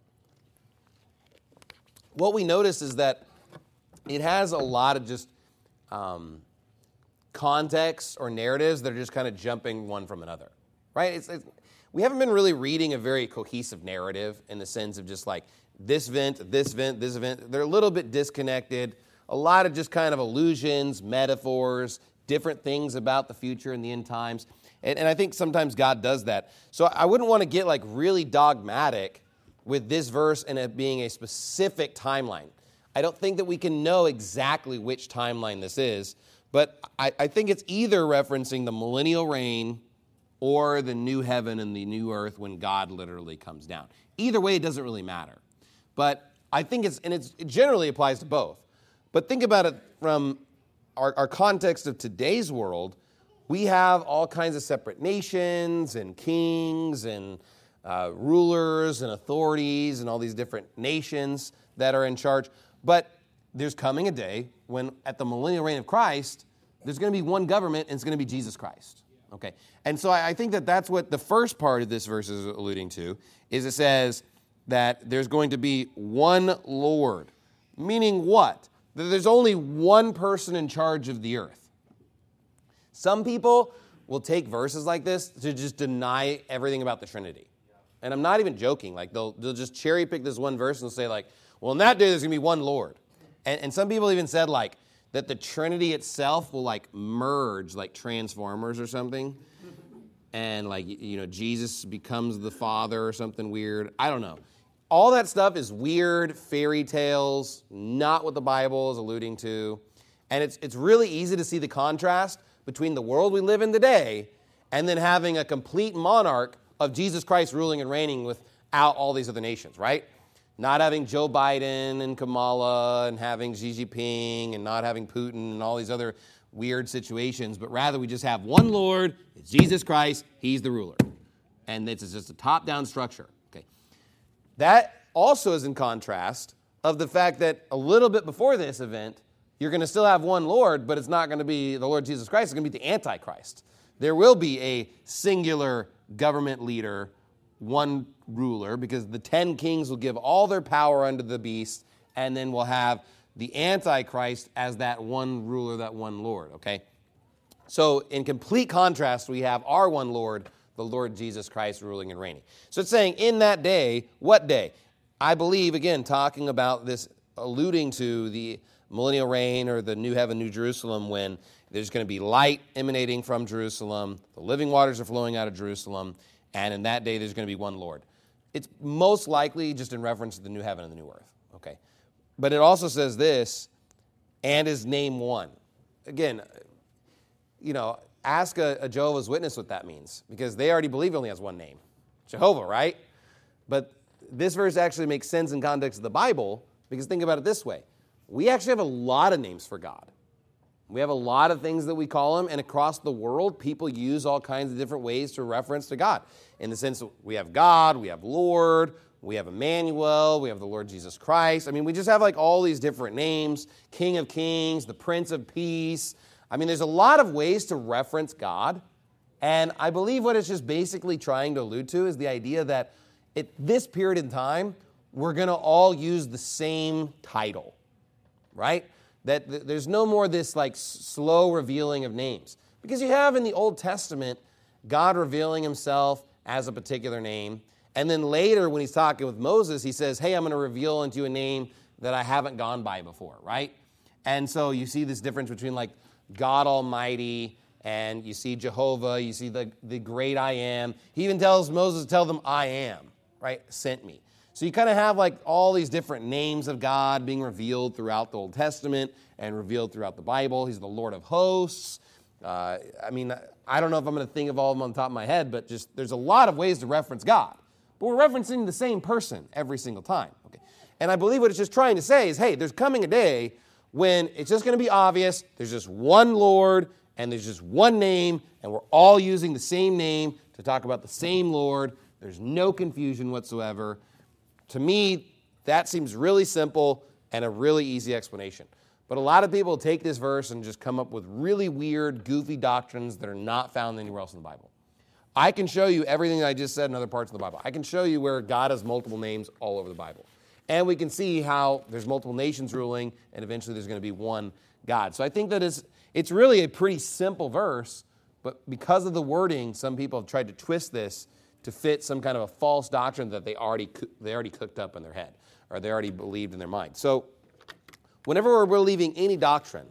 what we notice is that it has a lot of just um, contexts or narratives that are just kind of jumping one from another, right? It's, it's, we haven't been really reading a very cohesive narrative in the sense of just like this event, this event, this event. They're a little bit disconnected. A lot of just kind of allusions, metaphors, different things about the future and the end times. And, and I think sometimes God does that. So I wouldn't want to get like really dogmatic with this verse and it being a specific timeline. I don't think that we can know exactly which timeline this is, but I, I think it's either referencing the millennial reign or the new heaven and the new earth when God literally comes down. Either way, it doesn't really matter. But I think it's, and it's, it generally applies to both. But think about it from our, our context of today's world. We have all kinds of separate nations and kings and uh, rulers and authorities and all these different nations that are in charge. But there's coming a day when at the millennial reign of Christ, there's going to be one government and it's going to be Jesus Christ. Okay, and so I think that that's what the first part of this verse is alluding to, is it says that there's going to be one Lord, meaning what? That there's only one person in charge of the earth. Some people will take verses like this to just deny everything about the Trinity. And I'm not even joking. Like they'll they'll just cherry pick this one verse and say like, well, in that day there's going to be one Lord. And, and some people even said like, that the Trinity itself will like merge like Transformers or something. And like, you know, Jesus becomes the Father or something weird. I don't know. All that stuff is weird fairy tales, not what the Bible is alluding to. And it's it's really easy to see the contrast between the world we live in today and then having a complete monarch of Jesus Christ ruling and reigning without all these other nations, right? Not having Joe Biden and Kamala and having Xi Jinping and not having Putin and all these other weird situations, but rather we just have one Lord, it's Jesus Christ, he's the ruler. And it's just a top-down structure. Okay. That also is in contrast of the fact that a little bit before this event, you're going to still have one Lord, but it's not going to be the Lord Jesus Christ, it's going to be the Antichrist. There will be a singular government leader, one ruler, because the ten kings will give all their power unto the beast, and then we'll have the Antichrist as that one ruler, that one Lord, okay? So in complete contrast, we have our one Lord, the Lord Jesus Christ ruling and reigning. So it's saying in that day, what day? I believe, again, talking about this, alluding to the millennial reign or the new heaven, new Jerusalem, when there's going to be light emanating from Jerusalem, the living waters are flowing out of Jerusalem, and in that day there's going to be one Lord. It's most likely just in reference to the new heaven and the new earth, okay? But it also says this, and his name one. Again, you know, ask a, a Jehovah's Witness what that means, because they already believe he only has one name, Jehovah, right? But this verse actually makes sense in context of the Bible, because think about it this way. We actually have a lot of names for God. We have a lot of things that we call him, and across the world, people use all kinds of different ways to reference to God. In the sense that we have God, we have Lord, we have Emmanuel, we have the Lord Jesus Christ. I mean, we just have like all these different names, King of Kings, the Prince of Peace. I mean, there's a lot of ways to reference God, and I believe what it's just basically trying to allude to is the idea that at this period in time, we're going to all use the same title, right? That th- there's no more this like s- slow revealing of names. Because you have in the Old Testament, God revealing himself as a particular name. And then later when he's talking with Moses, he says, hey, I'm going to reveal unto you a name that I haven't gone by before, right? And so you see this difference between like God Almighty and you see Jehovah, you see the, the great I am. He even tells Moses to tell them I am, right? Sent me. So you kind of have like all these different names of God being revealed throughout the Old Testament and revealed throughout the Bible. He's the Lord of hosts. Uh, I mean, I don't know if I'm going to think of all of them on the top of my head, but just there's a lot of ways to reference God. But we're referencing the same person every single time. Okay? And I believe what it's just trying to say is, hey, there's coming a day when it's just going to be obvious. There's just one Lord and there's just one name, and we're all using the same name to talk about the same Lord. There's no confusion whatsoever. To me, that seems really simple and a really easy explanation. But a lot of people take this verse and just come up with really weird, goofy doctrines that are not found anywhere else in the Bible. I can show you everything that I just said in other parts of the Bible. I can show you where God has multiple names all over the Bible. And we can see how there's multiple nations ruling, and eventually there's going to be one God. So I think that it's, it's really a pretty simple verse, but because of the wording, some people have tried to twist this to fit some kind of a false doctrine that they already they already cooked up in their head, or they already believed in their mind. So whenever we're believing any doctrine,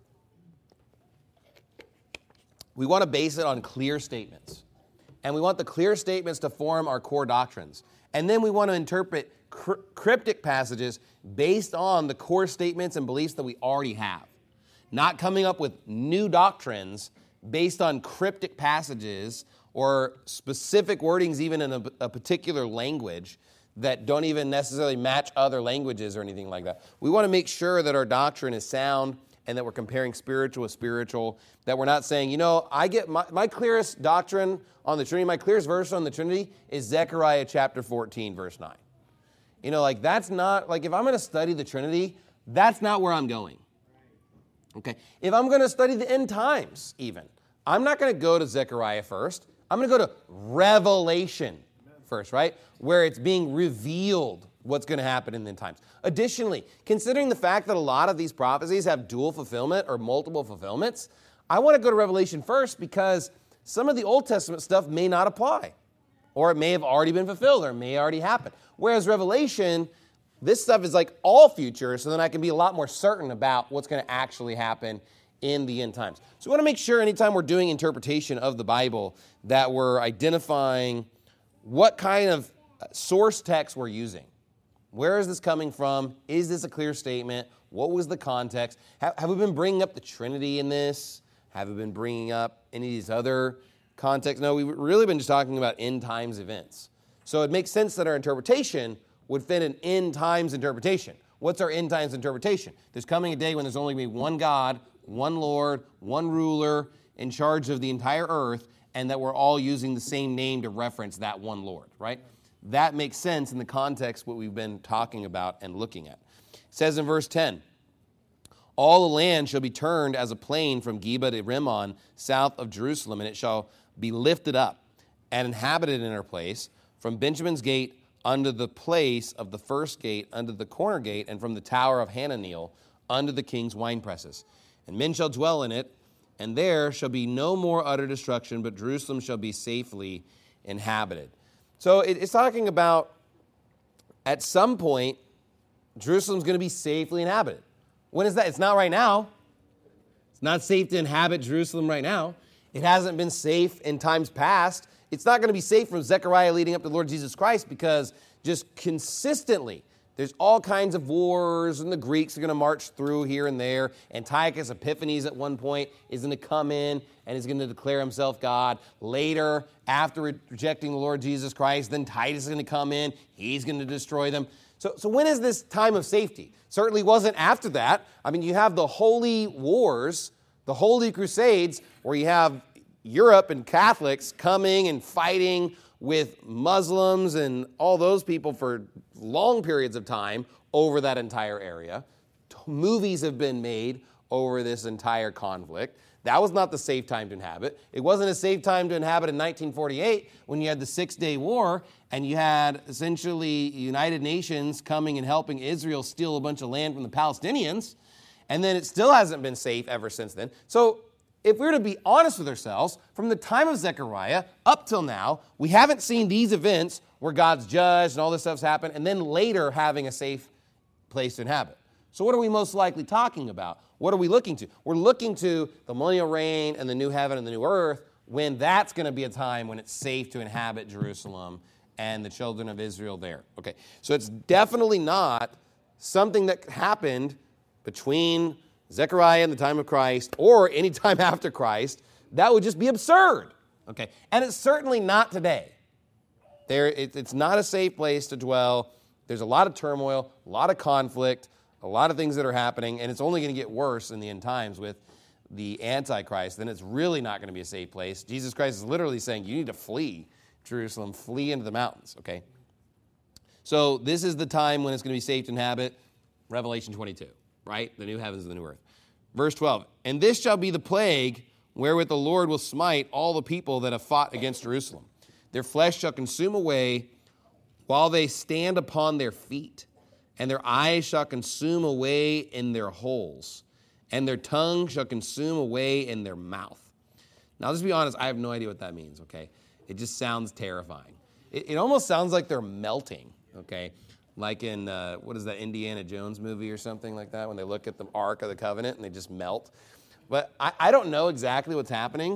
we want to base it on clear statements. And we want the clear statements to form our core doctrines. And then we want to interpret cr- cryptic passages based on the core statements and beliefs that we already have. Not coming up with new doctrines based on cryptic passages or specific wordings even in a, a particular language that don't even necessarily match other languages or anything like that. We want to make sure that our doctrine is sound and that we're comparing spiritual with spiritual, that we're not saying, you know, I get my, my clearest doctrine on the Trinity, my clearest verse on the Trinity is Zechariah chapter fourteen, verse nine. You know, like that's not, like if I'm going to study the Trinity, that's not where I'm going. Okay? If I'm going to study the end times even, I'm not going to go to Zechariah first. I'm going to go to Revelation first, right? Where it's being revealed what's going to happen in the end times. Additionally, considering the fact that a lot of these prophecies have dual fulfillment or multiple fulfillments, I want to go to Revelation first because some of the Old Testament stuff may not apply, or it may have already been fulfilled, or it may already happen. Whereas Revelation, this stuff is like all future, so then I can be a lot more certain about what's going to actually happen in the end times. So we want to make sure anytime we're doing interpretation of the Bible that we're identifying what kind of source text we're using. Where is this coming from? Is this a clear statement? What was the context? Have, have we been bringing up the Trinity in this? Have we been bringing up any of these other contexts? No, we've really been just talking about end times events. So it makes sense that our interpretation would fit an end times interpretation. What's our end times interpretation? There's coming a day when there's only going to be one God, one Lord, one ruler in charge of the entire earth, and that we're all using the same name to reference that one Lord, right? That makes sense in the context what we've been talking about and looking at. It says in verse ten, all the land shall be turned as a plain from Geba to Rimmon, south of Jerusalem, and it shall be lifted up and inhabited in her place, from Benjamin's gate unto the place of the first gate, unto the corner gate, and from the tower of Hananeel unto the king's winepresses. And men shall dwell in it, and there shall be no more utter destruction, but Jerusalem shall be safely inhabited. So it's talking about, at some point, Jerusalem's going to be safely inhabited. When is that? It's not right now. It's not safe to inhabit Jerusalem right now. It hasn't been safe in times past. It's not going to be safe from Zechariah leading up to the Lord Jesus Christ, because just consistently there's all kinds of wars, and the Greeks are going to march through here and there. Antiochus Epiphanes at one point is going to come in and is going to declare himself God. Later, after rejecting the Lord Jesus Christ, then Titus is going to come in. He's going to destroy them. So, so when is this time of safety? Certainly wasn't after that. I mean, you have the holy wars, the holy crusades, where you have Europe and Catholics coming and fighting with Muslims and all those people for long periods of time over that entire area. Movies have been made over this entire conflict. That was not the safe time to inhabit. It wasn't a safe time to inhabit in nineteen forty-eight when you had the Six-Day War and you had essentially United Nations coming and helping Israel steal a bunch of land from the Palestinians. And then it still hasn't been safe ever since then. So if we were to be honest with ourselves, from the time of Zechariah up till now, we haven't seen these events where God's judged and all this stuff's happened, and then later having a safe place to inhabit. So what are we most likely talking about? What are we looking to? We're looking to the millennial reign and the new heaven and the new earth, when that's going to be a time when it's safe to inhabit Jerusalem and the children of Israel there. Okay, so it's definitely not something that happened between Zechariah and the time of Christ, or any time after Christ. That would just be absurd. Okay, and it's certainly not today. There, it, it's not a safe place to dwell. There's a lot of turmoil, a lot of conflict, a lot of things that are happening, and it's only going to get worse in the end times with the Antichrist. Then it's really not going to be a safe place. Jesus Christ is literally saying, you need to flee Jerusalem, flee into the mountains. Okay, so this is the time when it's going to be safe to inhabit. Revelation twenty-two. Right? The new heavens and the new earth. Verse twelve, and this shall be the plague wherewith the Lord will smite all the people that have fought against Jerusalem. Their flesh shall consume away while they stand upon their feet, and their eyes shall consume away in their holes, and their tongue shall consume away in their mouth. Now, let's be honest, I have no idea what that means, okay? It just sounds terrifying. It, it almost sounds like they're melting, okay? Like in, uh, what is that, Indiana Jones movie or something like that, when they look at the Ark of the Covenant and they just melt. But I, I don't know exactly what's happening,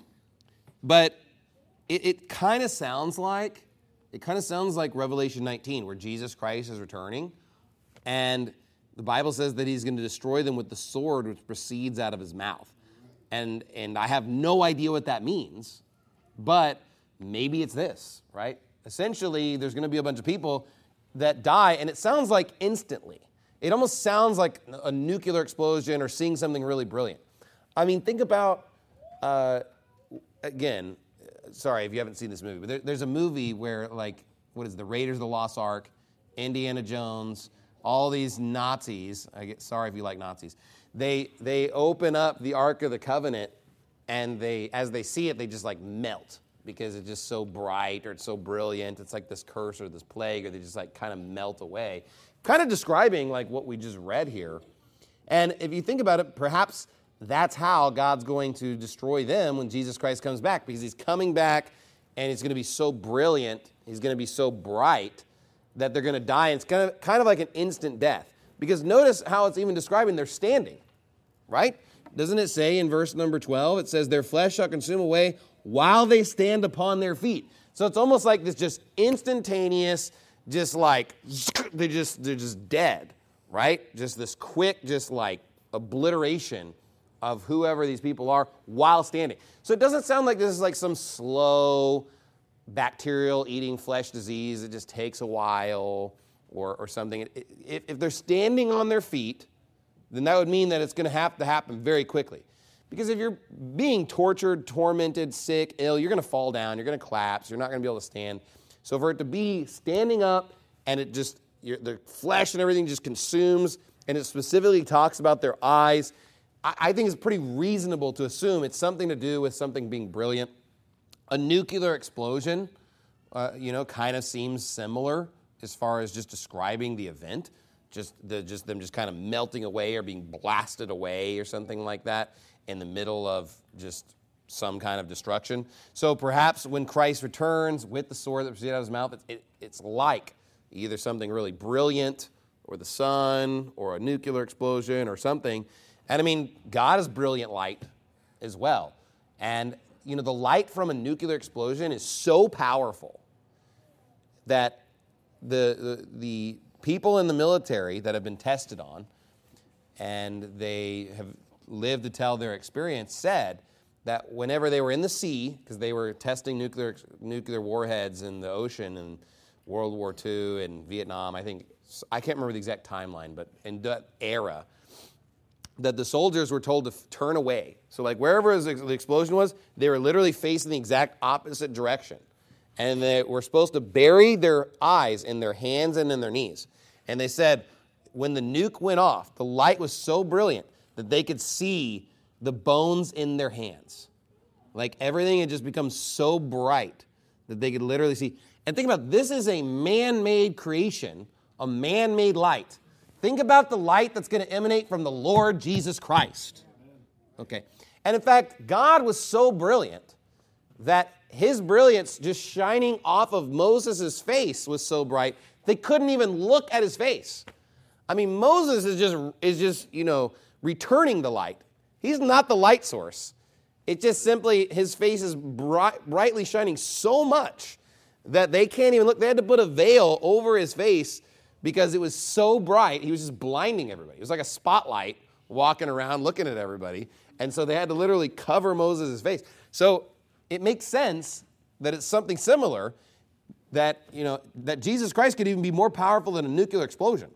but it, it kind of sounds like, it kind of sounds like Revelation nineteen, where Jesus Christ is returning, and the Bible says that he's going to destroy them with the sword which proceeds out of his mouth. And, and I have no idea what that means, but maybe it's this, right? Essentially, there's going to be a bunch of people that die, and it sounds like instantly. It almost sounds like a nuclear explosion or seeing something really brilliant. I mean, think about, uh, again, sorry if you haven't seen this movie, but there, there's a movie where, like, what is it, the Raiders of the Lost Ark, Indiana Jones, all these Nazis, I get, sorry if you like Nazis, they they open up the Ark of the Covenant, and they, as they see it, they just, like, melt, because it's just so bright or it's so brilliant. It's like this curse or this plague, or they just like kind of melt away. Kind of describing like what we just read here. And if you think about it, perhaps that's how God's going to destroy them when Jesus Christ comes back, because he's coming back and he's going to be so brilliant, he's going to be so bright that they're going to die. And it's kind of, kind of like an instant death. Because notice how it's even describing they're standing, right? Doesn't it say in verse number twelve, it says, their flesh shall consume away while they stand upon their feet. So it's almost like this just instantaneous, just like, they just, they're just dead, right? Just this quick, just like obliteration of whoever these people are while standing. So it doesn't sound like this is like some slow bacterial eating flesh disease. It just takes a while or, or something. If, if they're standing on their feet, then that would mean that it's going to have to happen very quickly. Because if you're being tortured, tormented, sick, ill, you're going to fall down, you're going to collapse, you're not going to be able to stand. So for it to be standing up and it just, your, the flesh and everything just consumes, and it specifically talks about their eyes, I, I think it's pretty reasonable to assume it's something to do with something being brilliant. A nuclear explosion, uh, you know, kind of seems similar as far as just describing the event. Just the, just them just kind of melting away or being blasted away or something like that in the middle of just some kind of destruction. So perhaps when Christ returns with the sword that proceeded out of his mouth, it, it, it's like either something really brilliant or the sun or a nuclear explosion or something. And I mean, God is brilliant light as well. And, you know, the light from a nuclear explosion is so powerful that the the, the people in the military that have been tested on, and they have lived to tell their experience, said that whenever they were in the sea, because they were testing nuclear nuclear warheads in the ocean in World War Two and Vietnam, I think, I can't remember the exact timeline, but in that era, that the soldiers were told to f- turn away. So like wherever the explosion was, they were literally facing the exact opposite direction. And they were supposed to bury their eyes in their hands and in their knees. And they said when the nuke went off, the light was so brilliant that they could see the bones in their hands. Like everything had just become so bright that they could literally see. And think about, this is a man-made creation, a man-made light. Think about the light that's going to emanate from the Lord Jesus Christ. Okay. And in fact, God was so brilliant that his brilliance just shining off of Moses' face was so bright, they couldn't even look at his face. I mean, Moses is just, is just, you know, returning the light. He's not the light source. It just simply, his face is bright, brightly shining so much that they can't even look. They had to put a veil over his face because it was so bright, he was just blinding everybody. It was like a spotlight walking around looking at everybody. And so they had to literally cover Moses' face. So it makes sense that it's something similar, that, you know, that Jesus Christ could even be more powerful than a nuclear explosion.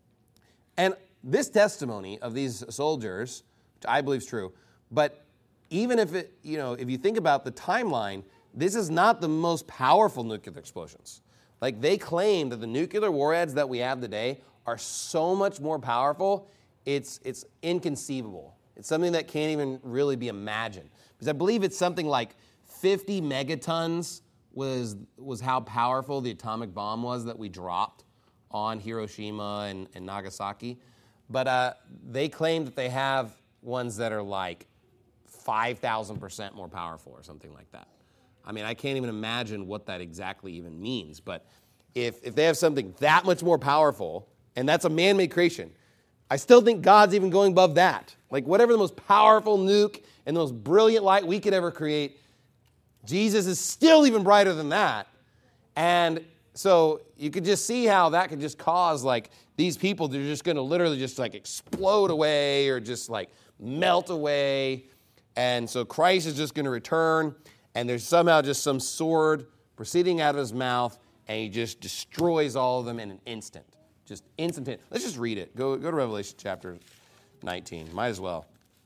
And this testimony of these soldiers, which I believe is true, but even if it, you know, if you think about the timeline, this is not the most powerful nuclear explosions. Like, they claim that the nuclear warheads that we have today are so much more powerful, it's it's inconceivable. It's something that can't even really be imagined. Because I believe it's something like fifty megatons was was how powerful the atomic bomb was that we dropped on Hiroshima and, and Nagasaki. But uh, they claim that they have ones that are like five thousand percent more powerful or something like that. I mean, I can't even imagine what that exactly even means. But if if they have something that much more powerful, and that's a man-made creation, I still think God's even going above that. Like, whatever the most powerful nuke and the most brilliant light we could ever create, Jesus is still even brighter than that. And so you could just see how that could just cause, like, these people, they're just going to literally just, like, explode away or just, like, melt away. And so Christ is just going to return, and there's somehow just some sword proceeding out of his mouth, and he just destroys all of them in an instant. Just instantaneous. Let's just read it. Go, go to Revelation chapter nineteen. Might as well.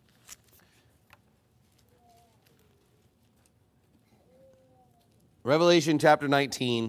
Revelation chapter nineteen.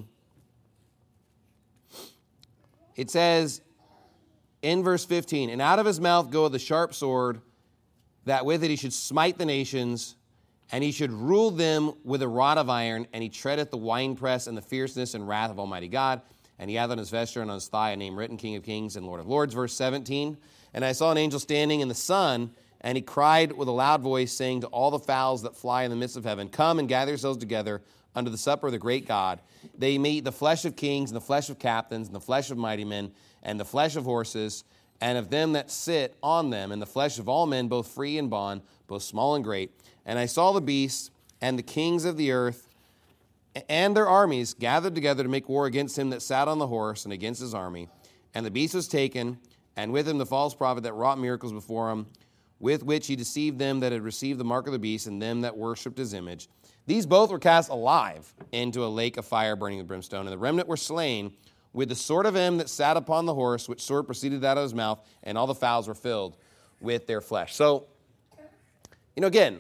It says in verse fifteen, and out of his mouth goeth the sharp sword, that with it he should smite the nations, and he should rule them with a rod of iron, and he treadeth the winepress and the fierceness and wrath of Almighty God. And he hath on his vesture and on his thigh a name written, King of Kings and Lord of Lords. Verse seventeen, and I saw an angel standing in the sun, And he cried with a loud voice, saying to all the fowls that fly in the midst of heaven, come and gather yourselves together unto the supper of the great God. They may eat the flesh of kings, and the flesh of captains, and the flesh of mighty men, and the flesh of horses, and of them that sit on them, and the flesh of all men, both free and bond, both small and great. And I saw the beasts and the kings of the earth and their armies gathered together to make war against him that sat on the horse and against his army. And the beast was taken, and with him the false prophet that wrought miracles before him, with which he deceived them that had received the mark of the beast and them that worshipped his image. These both were cast alive into a lake of fire burning with brimstone, and the remnant were slain with the sword of him that sat upon the horse, which sword proceeded out of his mouth, and all the fowls were filled with their flesh. So, you know, again,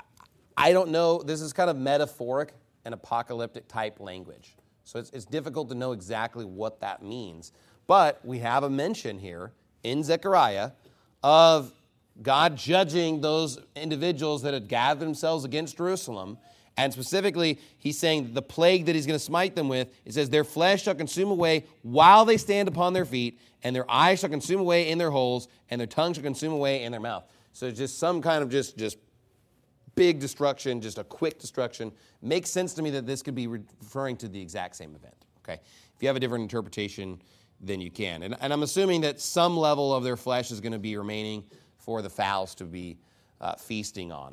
I don't know, this is kind of metaphoric and apocalyptic type language. So it's, it's difficult to know exactly what that means. But we have a mention here in Zechariah of God judging those individuals that had gathered themselves against Jerusalem. And specifically, he's saying that the plague that he's going to smite them with, it says, their flesh shall consume away while they stand upon their feet, and their eyes shall consume away in their holes, and their tongue shall consume away in their mouth. So it's just some kind of just, just big destruction, just a quick destruction. Makes sense to me that this could be referring to the exact same event. Okay, if you have a different interpretation, then you can. And, and I'm assuming that some level of their flesh is going to be remaining for the fowls to be uh, feasting on.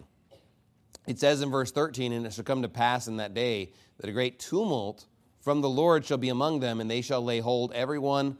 It says in verse thirteen, and it shall come to pass in that day that a great tumult from the Lord shall be among them, and they shall lay hold every one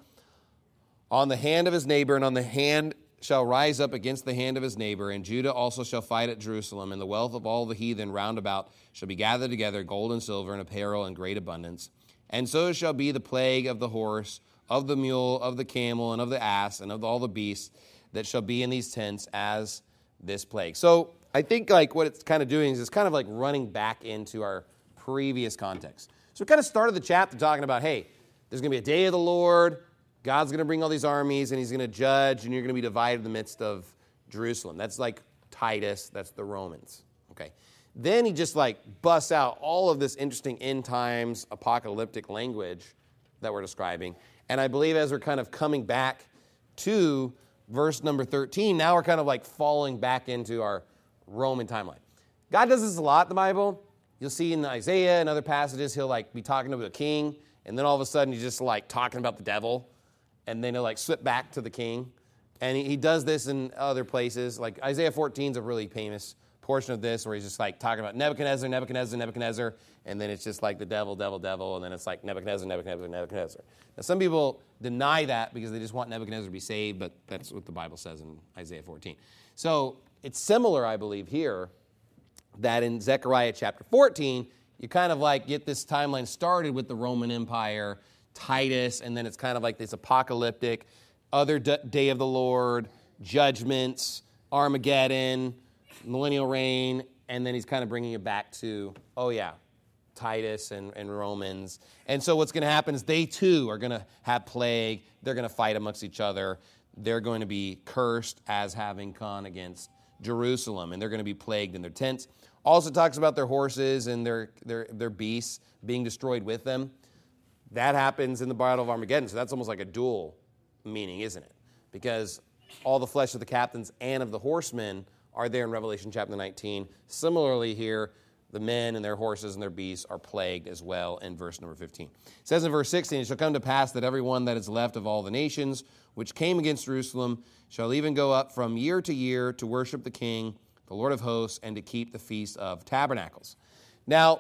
on the hand of his neighbor, and on the hand shall rise up against the hand of his neighbor, and Judah also shall fight at Jerusalem, and the wealth of all the heathen round about shall be gathered together, gold and silver and apparel in great abundance. And so shall be the plague of the horse, of the mule, of the camel, and of the ass, and of all the beasts that shall be in these tents as this plague. So I think like what it's kind of doing is it's kind of like running back into our previous context. So we kind of started the chapter talking about, hey, there's going to be a day of the Lord. God's going to bring all these armies, and he's going to judge, and you're going to be divided in the midst of Jerusalem. That's like Titus. That's the Romans. Okay. Then he just like busts out all of this interesting end times apocalyptic language that we're describing. And I believe as we're kind of coming back to verse number thirteen, now we're kind of like falling back into our Roman timeline. God does this a lot in the Bible. You'll see in Isaiah and other passages, he'll like be talking to a king, and then all of a sudden he's just like talking about the devil, and then he'll like slip back to the king. And he, he does this in other places. Like Isaiah fourteen is a really famous portion of this where he's just like talking about Nebuchadnezzar, Nebuchadnezzar, Nebuchadnezzar, and then it's just like the devil, devil, devil, and then it's like Nebuchadnezzar, Nebuchadnezzar, Nebuchadnezzar. Now some people deny that because they just want Nebuchadnezzar to be saved, but that's what the Bible says in Isaiah fourteen. So it's similar, I believe, here, that in Zechariah chapter fourteen, you kind of like get this timeline started with the Roman Empire, Titus, and then it's kind of like this apocalyptic, other d- day of the Lord, judgments, Armageddon, millennial reign, and then he's kind of bringing it back to, oh yeah, Titus and, and Romans. And so what's going to happen is they too are going to have plague. They're going to fight amongst each other. They're going to be cursed as having gone against Jerusalem, and they're going to be plagued in their tents. Also talks about their horses and their, their, their beasts being destroyed with them. That happens in the Battle of Armageddon, so that's almost like a dual meaning, isn't it? Because all the flesh of the captains and of the horsemen are there in Revelation chapter nineteen. Similarly here, the men and their horses and their beasts are plagued as well in verse number fifteen. It says in verse sixteen, it shall come to pass that every one that is left of all the nations which came against Jerusalem shall even go up from year to year to worship the King, the Lord of hosts, and to keep the Feast of Tabernacles. Now,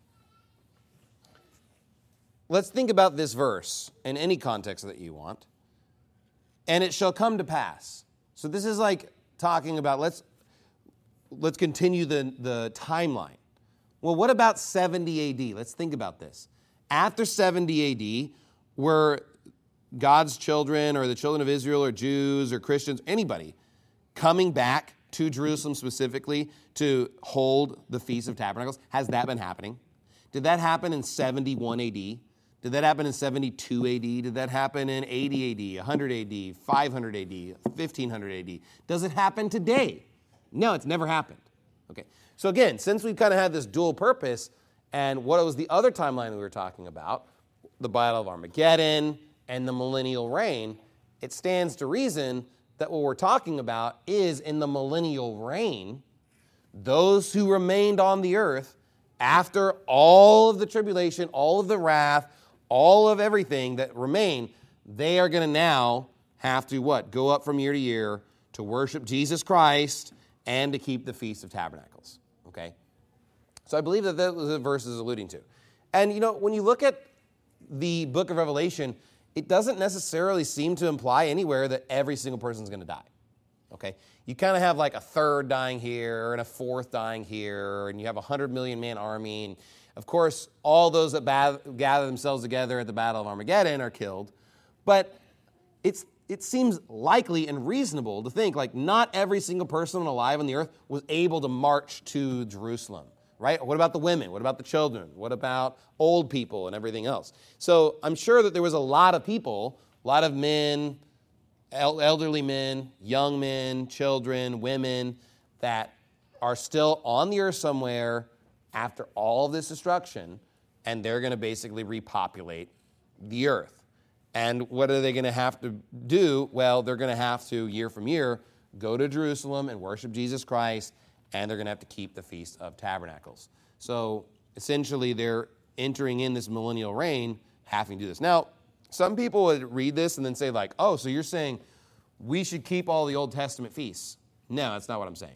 let's think about this verse in any context that you want. And it shall come to pass. So this is like talking about, let's let's continue the, the timeline. Well, what about seventy A D? Let's think about this. After seventy A D, were God's children or the children of Israel or Jews or Christians, anybody, coming back to Jerusalem specifically to hold the Feast of Tabernacles? Has that been happening? Did that happen in seventy-one A D? Did that happen in seventy-two A D? Did that happen in eighty A D, one hundred A D, five hundred A D, fifteen hundred A D? Does it happen today? No, it's never happened. Okay. So again, since we've kind of had this dual purpose, and what was the other timeline we were talking about, the Battle of Armageddon and the millennial reign, it stands to reason that what we're talking about is in the millennial reign, those who remained on the earth after all of the tribulation, all of the wrath, all of everything that remained, they are going to now have to what? Go up from year to year to worship Jesus Christ and to keep the Feast of Tabernacles. Okay? So I believe that that was the verse is alluding to. And, you know, when you look at the book of Revelation, it doesn't necessarily seem to imply anywhere that every single person is going to die. Okay? You kind of have like a third dying here and a fourth dying here, and you have a hundred million man army. And of course, all those that ba- gather themselves together at the Battle of Armageddon are killed. But it's it seems likely and reasonable to think like not every single person alive on the earth was able to march to Jerusalem. Right? What about the women? What about the children? What about old people and everything else? So I'm sure that there was a lot of people, a lot of men, elderly men, young men, children, women that are still on the earth somewhere after all of this destruction, and they're going to basically repopulate the earth. And what are they going to have to do? Well, they're going to have to, year from year, go to Jerusalem and worship Jesus Christ, and they're going to have to keep the Feast of Tabernacles. So essentially, they're entering in this millennial reign having to do this. Now, some people would read this and then say like, oh, so you're saying we should keep all the Old Testament feasts. No, that's not what I'm saying.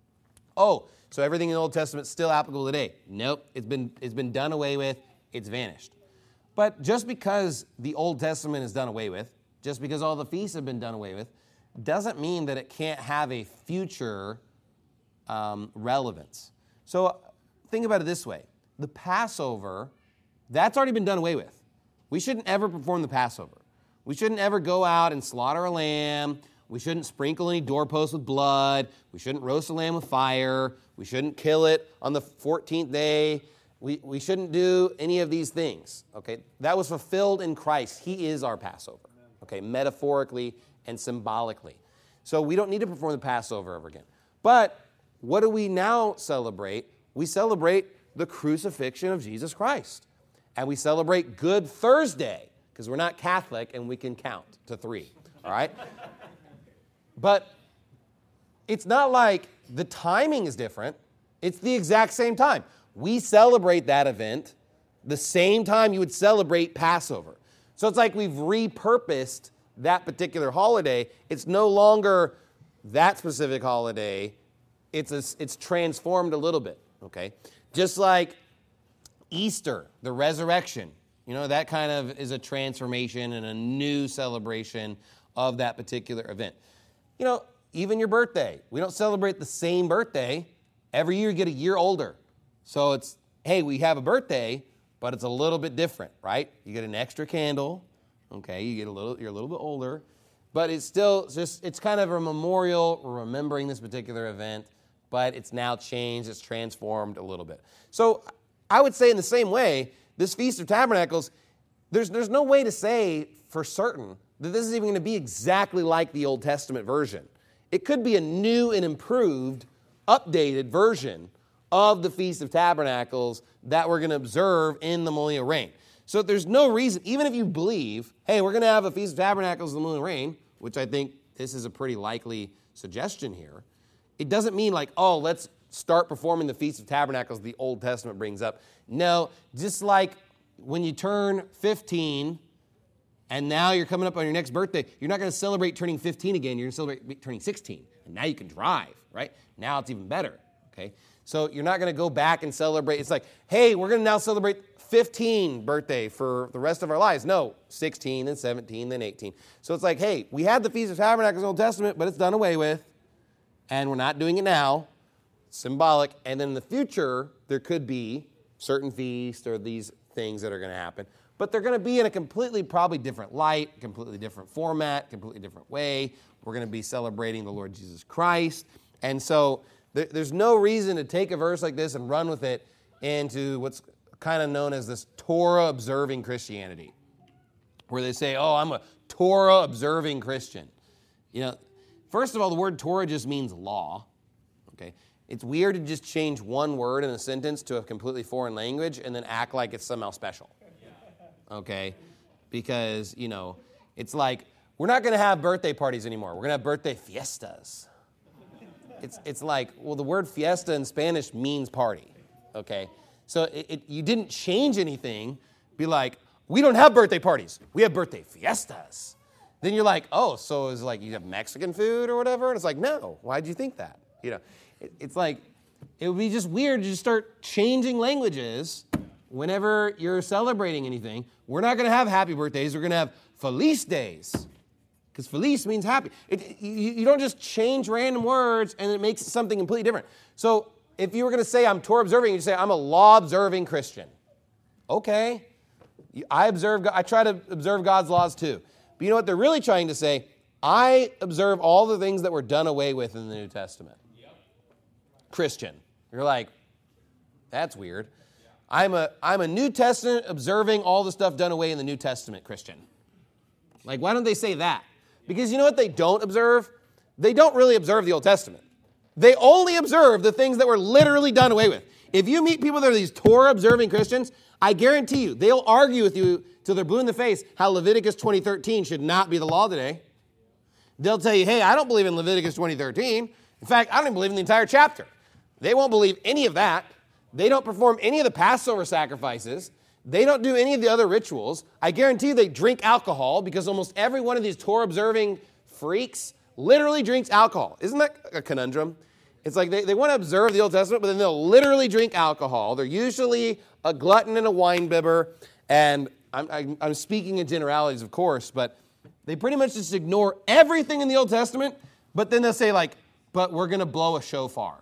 Oh, so everything in the Old Testament is still applicable today. Nope, it's been it's been done away with. It's vanished. But just because the Old Testament is done away with, just because all the feasts have been done away with, doesn't mean that it can't have a future um, relevance. So think about it this way. The Passover, that's already been done away with. We shouldn't ever perform the Passover. We shouldn't ever go out and slaughter a lamb. We shouldn't sprinkle any doorposts with blood. We shouldn't roast a lamb with fire. We shouldn't kill it on the fourteenth day. We, we shouldn't do any of these things, okay? That was fulfilled in Christ. He is our Passover, okay, metaphorically and symbolically. So we don't need to perform the Passover ever again. But what do we now celebrate? We celebrate the crucifixion of Jesus Christ. And we celebrate Good Thursday, because we're not Catholic and we can count to three, all right? But it's not like the timing is different. It's the exact same time. We celebrate that event the same time you would celebrate Passover. So it's like we've repurposed that particular holiday. It's no longer that specific holiday. It's a, it's transformed a little bit, okay? Just like Easter, the resurrection, you know, that kind of is a transformation and a new celebration of that particular event. You know, even your birthday. We don't celebrate the same birthday. Every year you get a year older. So it's, hey, we have a birthday, but it's a little bit different, right? You get an extra candle, okay? You get a little, you're a little bit older, but it's still just, it's kind of a memorial remembering this particular event, but it's now changed, it's transformed a little bit. So I would say in the same way, this Feast of Tabernacles, there's there's no way to say for certain that this is even going to be exactly like the Old Testament version. It could be a new and improved, updated version of the Feast of Tabernacles that we're going to observe in the millennial reign. So there's no reason, even if you believe, hey, we're going to have a Feast of Tabernacles in the millennial reign, which I think this is a pretty likely suggestion here, it doesn't mean like, oh, let's start performing the Feast of Tabernacles the Old Testament brings up. No, just like when you turn fifteen and now you're coming up on your next birthday, you're not going to celebrate turning fifteen again, you're going to celebrate turning sixteen. And now you can drive, right? Now it's even better, okay? So you're not going to go back and celebrate. It's like, hey, we're going to now celebrate fifteen birthday for the rest of our lives. No, sixteen, then seventeen, then eighteen. So it's like, hey, we had the Feast of Tabernacles in the Old Testament, but it's done away with, and we're not doing it now. Symbolic. And then in the future, there could be certain feasts or these things that are going to happen, but they're going to be in a completely, probably different light, completely different format, completely different way. We're going to be celebrating the Lord Jesus Christ. And so there, there's no reason to take a verse like this and run with it into what's kind of known as this Torah-observing Christianity, where they say, oh, I'm a Torah-observing Christian. You know, first of all, the word Torah just means law, okay? It's weird to just change one word in a sentence to a completely foreign language and then act like it's somehow special, okay? Because, you know, it's like we're not going to have birthday parties anymore. We're going to have birthday fiestas. It's it's like, well, the word fiesta in Spanish means party, okay? So it, it, you didn't change anything. Be like, we don't have birthday parties. We have birthday fiestas. Then you're like, oh, so it's like you have Mexican food or whatever? And it's like, no, why'd you think that? You know, it, it's like, it would be just weird to just start changing languages whenever you're celebrating anything. We're not going to have happy birthdays. We're going to have Feliz days. Because Feliz means happy. It, you, you don't just change random words and it makes something completely different. So if you were going to say I'm Torah observing, you say I'm a law-observing Christian. Okay. I observe. I try to observe God's laws too. But you know what they're really trying to say? I observe all the things that were done away with in the New Testament. Yep. Christian. You're like, that's weird. Yeah. I'm a I'm a New Testament observing all the stuff done away in the New Testament Christian. Like, why don't they say that? Because you know what they don't observe? They don't really observe the Old Testament. They only observe the things that were literally done away with. If you meet people that are these Torah-observing Christians, I guarantee you, they'll argue with you till they're blue in the face how Leviticus twenty thirteen should not be the law today. They'll tell you, hey, I don't believe in Leviticus twenty thirteen. In fact, I don't even believe in the entire chapter. They won't believe any of that. They don't perform any of the Passover sacrifices. They don't do any of the other rituals. I guarantee you they drink alcohol because almost every one of these Torah-observing freaks literally drinks alcohol. Isn't that a conundrum? It's like they, they want to observe the Old Testament, but then they'll literally drink alcohol. They're usually a glutton and a wine bibber. And I'm, I'm, I'm speaking in generalities, of course, but they pretty much just ignore everything in the Old Testament, but then they'll say, like, but we're going to blow a shofar.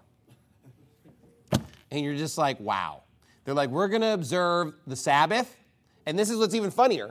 And you're just like, wow. They're like, we're going to observe the Sabbath. And this is what's even funnier.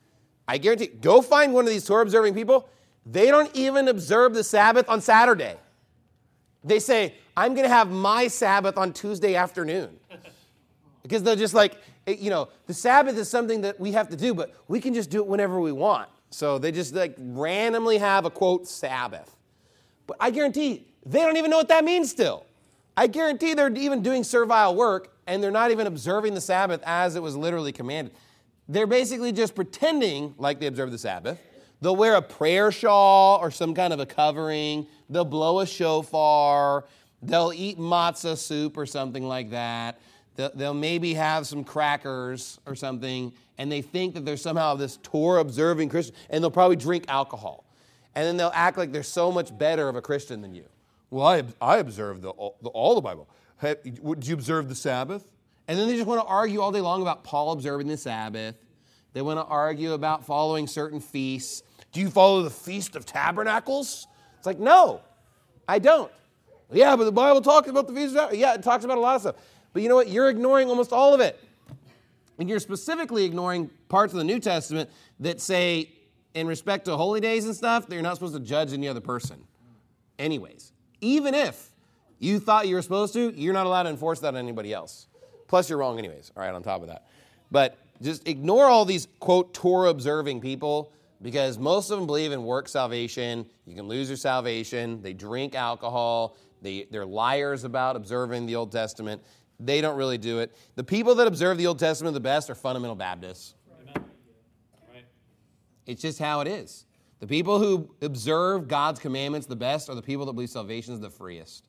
I guarantee, go find one of these Torah-observing people. They don't even observe the Sabbath on Saturday. They say, I'm going to have my Sabbath on Tuesday afternoon. Because they're just like, you know, the Sabbath is something that we have to do, but we can just do it whenever we want. So they just like randomly have a, quote, Sabbath. But I guarantee they don't even know what that means still. I guarantee they're even doing servile work, and they're not even observing the Sabbath as it was literally commanded. They're basically just pretending like they observe the Sabbath. They'll wear a prayer shawl or some kind of a covering. They'll blow a shofar. They'll eat matzah soup or something like that. They'll maybe have some crackers or something, and they think that they're somehow this Torah-observing Christian, and they'll probably drink alcohol. And then they'll act like they're so much better of a Christian than you. Well, I, I observe the, the, all the Bible. Hey, did you observe the Sabbath? And then they just want to argue all day long about Paul observing the Sabbath. They want to argue about following certain feasts. Do you follow the Feast of Tabernacles? It's like, no, I don't. Yeah, but the Bible talks about the Feast of Tabernacles. Yeah, it talks about a lot of stuff. But you know what? You're ignoring almost all of it. And you're specifically ignoring parts of the New Testament that say, in respect to holy days and stuff, that you're not supposed to judge any other person. Anyways, even if you thought you were supposed to, you're not allowed to enforce that on anybody else. Plus, you're wrong anyways, all right, on top of that. But just ignore all these, quote, Torah-observing people, because most of them believe in work salvation. You can lose your salvation. They drink alcohol. They, they're liars about observing the Old Testament. They don't really do it. The people that observe the Old Testament the best are fundamental Baptists. Amen. Right. It's just how it is. The people who observe God's commandments the best are the people that believe salvation is the freest.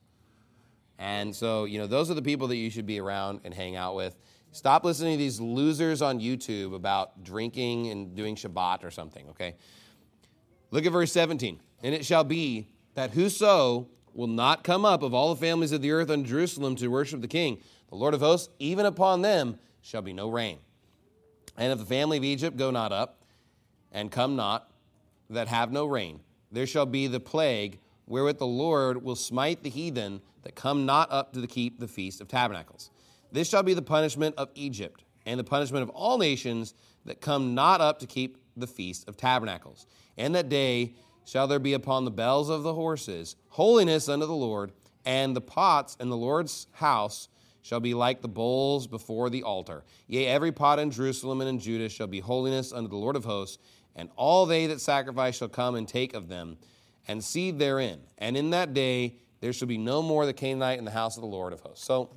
And so, you know, those are the people that you should be around and hang out with. Stop listening to these losers on YouTube about drinking and doing Shabbat or something, okay? Look at verse seventeen. And it shall be that whoso will not come up of all the families of the earth unto Jerusalem to worship the King, the Lord of hosts, even upon them shall be no rain. And if the family of Egypt go not up, and come not, that have no rain, there shall be the plague wherewith the Lord will smite the heathen that come not up to keep the Feast of Tabernacles. This shall be the punishment of Egypt, and the punishment of all nations that come not up to keep the Feast of Tabernacles. And that day shall there be upon the bells of the horses holiness unto the Lord, and the pots in the Lord's house shall be like the bowls before the altar. Yea, every pot in Jerusalem and in Judah shall be holiness unto the Lord of hosts, and all they that sacrifice shall come and take of them, and seed therein. And in that day there shall be no more the Canaanite in the house of the Lord of hosts. So,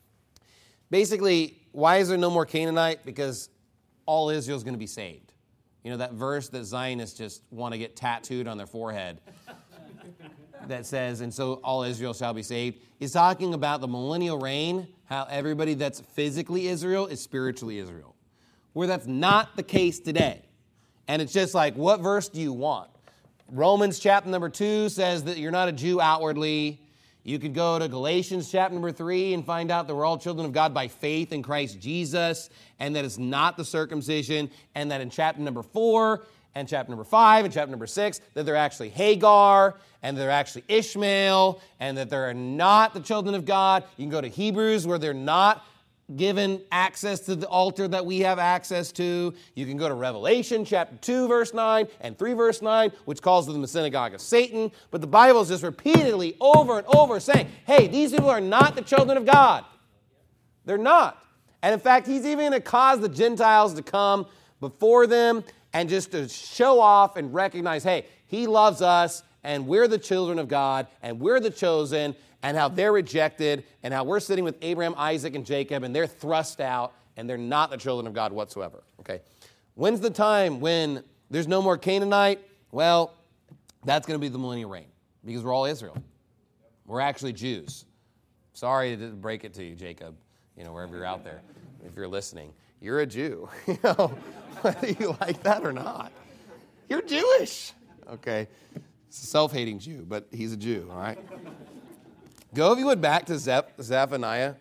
basically, why is there no more Canaanite? Because all Israel is going to be saved. You know, that verse that Zionists just want to get tattooed on their forehead that says, and so all Israel shall be saved, is talking about the millennial reign, how everybody that's physically Israel is spiritually Israel, where that's not the case today. And it's just like, what verse do you want? Romans chapter number two says that you're not a Jew outwardly. You could go to Galatians chapter number three and find out that we're all children of God by faith in Christ Jesus, and that it's not the circumcision, and that in chapter number four and chapter number five and chapter number six, that they're actually Hagar, and they're actually Ishmael, and that they're not the children of God. You can go to Hebrews where they're not given access to the altar that we have access to. You can go to Revelation chapter two, verse nine, and three, verse nine, which calls them the synagogue of Satan. But the Bible is just repeatedly over and over saying, hey, these people are not the children of God. They're not. And in fact, he's even going to cause the Gentiles to come before them and just to show off and recognize, hey, he loves us, and we're the children of God, and we're the chosen, and how they're rejected, and how we're sitting with Abraham, Isaac, and Jacob, and they're thrust out, and they're not the children of God whatsoever. Okay? When's the time when there's no more Canaanite? Well, that's going to be the millennial reign, because we're all Israel. We're actually Jews. Sorry to break it to you, Jacob, you know, wherever you're out there, if you're listening. You're a Jew, you know, whether you like that or not. You're Jewish. Okay? It's a self-hating Jew, but he's a Jew, all right? Go, if you would, back to Zeph- Zephaniah.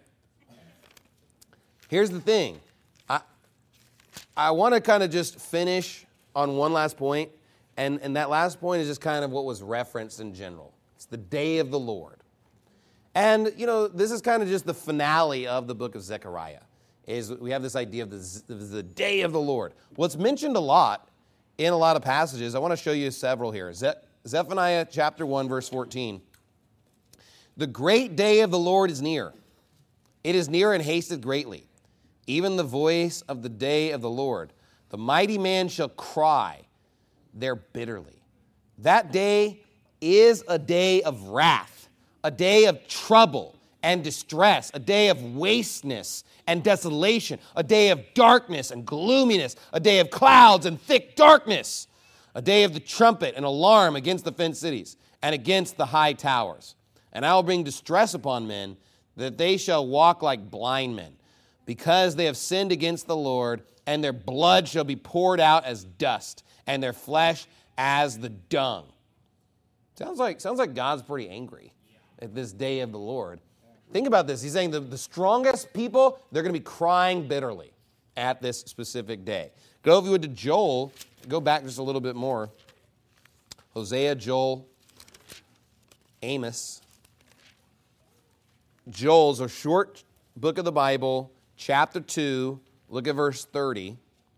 Here's the thing. I, I want to kind of just finish on one last point, and, and that last point is just kind of what was referenced in general. It's the day of the Lord. And, you know, this is kind of just the finale of the book of Zechariah, is we have this idea of the, the day of the Lord. Well, it's mentioned a lot in a lot of passages. I want to show you several here. Ze- Zephaniah chapter one, verse fourteen. The great day of the Lord is near. It is near and hasteth greatly. Even the voice of the day of the Lord. The mighty man shall cry there bitterly. That day is a day of wrath, a day of trouble and distress, a day of wasteness and desolation, a day of darkness and gloominess, a day of clouds and thick darkness, a day of the trumpet and alarm against the fenced cities and against the high towers. And I will bring distress upon men, that they shall walk like blind men, because they have sinned against the Lord, and their blood shall be poured out as dust, and their flesh as the dung. Sounds like, sounds like God's pretty angry at this day of the Lord. Think about this. He's saying the, the strongest people, they're going to be crying bitterly at this specific day. Go, if you would, to Joel. Go back just a little bit more. Hosea, Joel, Amos. Joel's a short book of the Bible, chapter two, look at verse thirty.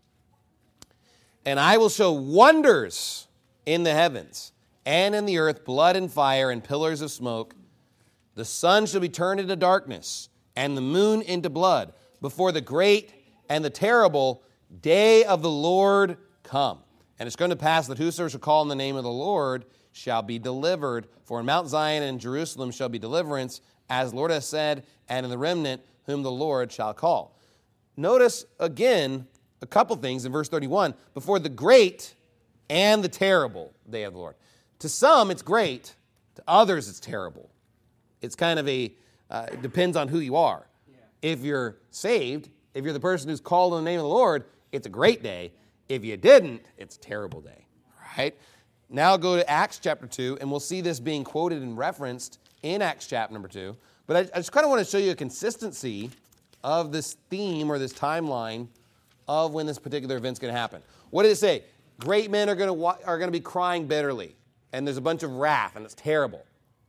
And I will show wonders in the heavens and in the earth, blood and fire and pillars of smoke. The sun shall be turned into darkness and the moon into blood before the great and the terrible day of the Lord come. And it's going to pass that whosoever shall call on the name of the Lord shall be delivered. For in Mount Zion and Jerusalem shall be deliverance, as the Lord has said, and in the remnant whom the Lord shall call. Notice again a couple things in verse thirty-one. Before the great and the terrible day of the Lord. To some it's great, to others it's terrible. It's kind of a, uh, it depends on who you are. Yeah. If you're saved, if you're the person who's called on the name of the Lord, it's a great day. If you didn't, it's a terrible day. Right? Now go to Acts chapter two, and we'll see this being quoted and referenced in Acts chapter number two. But I, I just kind of want to show you a consistency of this theme or this timeline of when this particular event's going to happen. What did it say? Great men are going to are going to be crying bitterly, and there's a bunch of wrath, and it's terrible.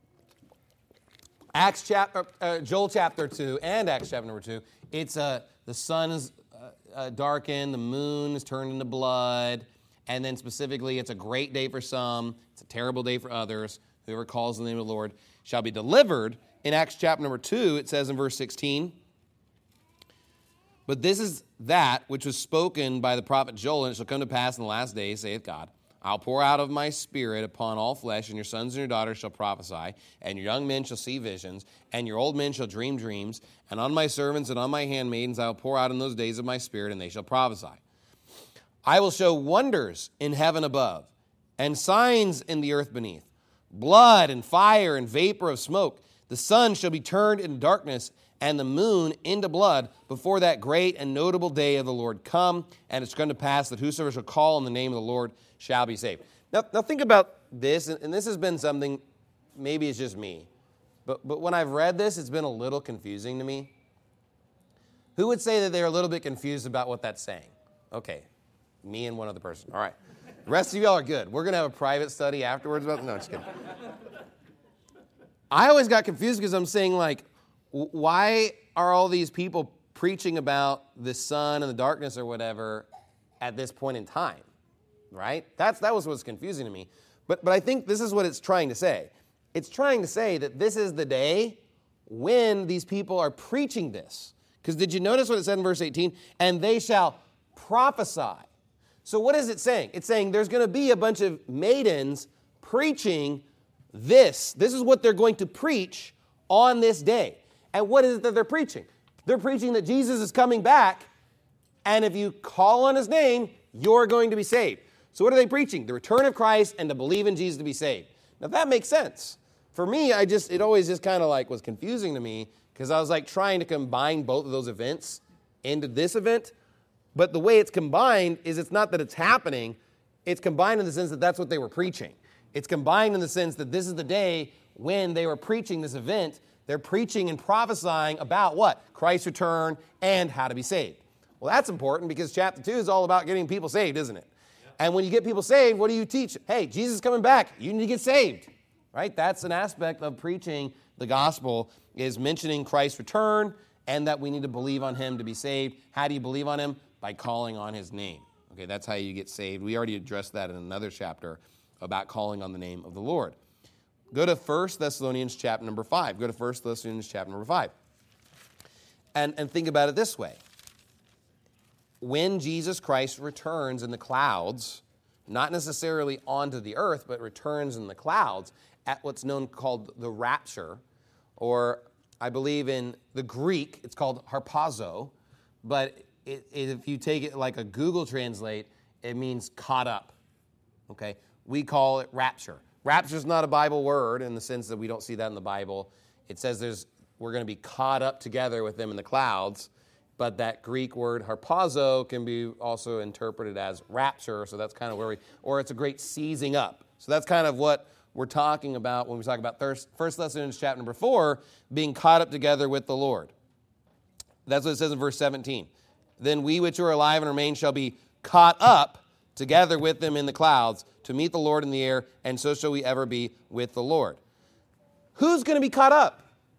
Acts chapter, uh, Joel chapter two, and Acts chapter number two. It's uh, the sun is uh, uh, darkened, the moon is turned into blood, and then specifically, it's a great day for some, it's a terrible day for others. Whoever calls the name of the Lord shall be delivered. In Acts chapter number two, it says in verse sixteen, but this is that which was spoken by the prophet Joel, and it shall come to pass in the last days, saith God, I'll pour out of my spirit upon all flesh, and your sons and your daughters shall prophesy, and your young men shall see visions, and your old men shall dream dreams, and on my servants and on my handmaidens I will pour out in those days of my spirit, and they shall prophesy. I will show wonders in heaven above and signs in the earth beneath, blood and fire and vapor of smoke. The sun shall be turned into darkness and the moon into blood before that great and notable day of the Lord come. And it's going to pass that whosoever shall call on the name of the Lord shall be saved. Now, now think about this, and this has been something, maybe it's just me, but, but when I've read this, it's been a little confusing to me. Who would say that they're a little bit confused about what that's saying? Okay, me and one other person. All right. The rest of y'all are good. We're going to have a private study afterwards about No, just kidding. I always got confused because I'm saying, like, why are all these people preaching about the sun and the darkness or whatever at this point in time, right? That's, that was what's confusing to me. But, but I think this is what it's trying to say. It's trying to say that this is the day when these people are preaching this. Because did you notice what it said in verse eighteen? And they shall prophesy. So what is it saying? It's saying there's going to be a bunch of maidens preaching this. This is what they're going to preach on this day. And what is it that they're preaching? They're preaching that Jesus is coming back, and if you call on his name, you're going to be saved. So what are they preaching? The return of Christ and to believe in Jesus to be saved. Now that makes sense. For me, I just it always just kind of like was confusing to me because I was like trying to combine both of those events into this event. But the way it's combined is it's not that it's happening. It's combined in the sense that that's what they were preaching. It's combined in the sense that this is the day when they were preaching this event. They're preaching and prophesying about what? Christ's return and how to be saved. Well, that's important because chapter two is all about getting people saved, isn't it? And when you get people saved, what do you teach? Hey, Jesus is coming back. You need to get saved, right? That's an aspect of preaching the gospel, is mentioning Christ's return and that we need to believe on him to be saved. How do you believe on him? By calling on his name. Okay, that's how you get saved. We already addressed that in another chapter about calling on the name of the Lord. Go to First Thessalonians chapter number five. Go to First Thessalonians chapter number five. And, and think about it this way. When Jesus Christ returns in the clouds, not necessarily onto the earth, but returns in the clouds at what's known called the rapture, or I believe in the Greek, it's called harpazo, but it, it, if you take it like a Google Translate, it means caught up, okay? We call it rapture. Rapture is not a Bible word in the sense that we don't see that in the Bible. It says there's we're going to be caught up together with them in the clouds, but that Greek word harpazo can be also interpreted as rapture, so that's kind of where we, or it's a great seizing up. So that's kind of what we're talking about when we talk about First Thessalonians chapter number four, being caught up together with the Lord. That's what it says in verse seventeen. Then we which are alive and remain shall be caught up together with them in the clouds to meet the Lord in the air, and so shall we ever be with the Lord. Who's going to be caught up?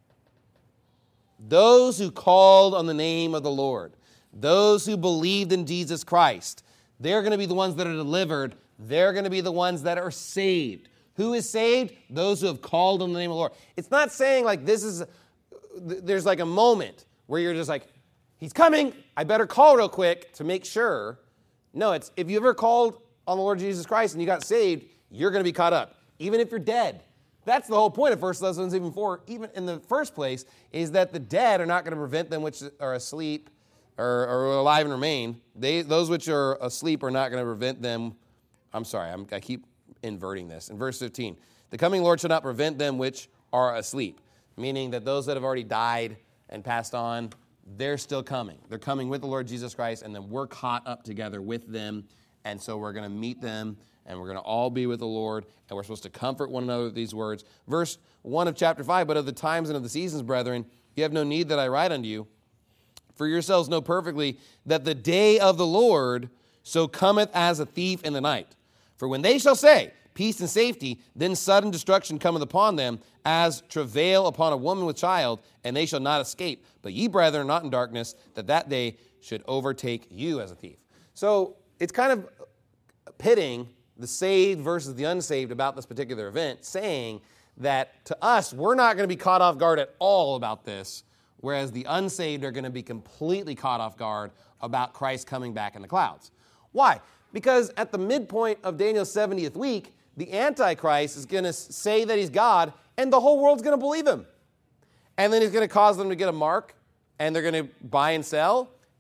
Those who called on the name of the Lord. Those who believed in Jesus Christ. They're going to be the ones that are delivered. They're going to be the ones that are saved. Who is saved? Those who have called on the name of the Lord. It's not saying like this is, there's like a moment where you're just like, he's coming, I better call real quick to make sure. No, it's if you ever called on the Lord Jesus Christ and you got saved, you're going to be caught up, even if you're dead. That's the whole point of First Thessalonians four, even in the first place, is that the dead are not going to prevent them which are asleep or, or alive and remain. They, those which are asleep are not going to prevent them. I'm sorry, I'm, I keep inverting this. In verse fifteen, the coming Lord shall not prevent them which are asleep, meaning that those that have already died and passed on, they're still coming. They're coming with the Lord Jesus Christ, and then we're caught up together with them, and so we're going to meet them, and we're going to all be with the Lord, and we're supposed to comfort one another with these words. Verse one of chapter five, but of the times and of the seasons, brethren, you have no need that I write unto you. For yourselves know perfectly that the day of the Lord so cometh as a thief in the night. For when they shall say, peace and safety, then sudden destruction cometh upon them, as travail upon a woman with child, and they shall not escape. But ye, brethren, are not in darkness, that that day should overtake you as a thief. So it's kind of pitting the saved versus the unsaved about this particular event, saying that to us, we're not going to be caught off guard at all about this, whereas the unsaved are going to be completely caught off guard about Christ coming back in the clouds. Why? Because at the midpoint of Daniel's seventieth week, the Antichrist is going to say that he's God, and the whole world's going to believe him. And then he's going to cause them to get a mark, and they're going to buy and sell,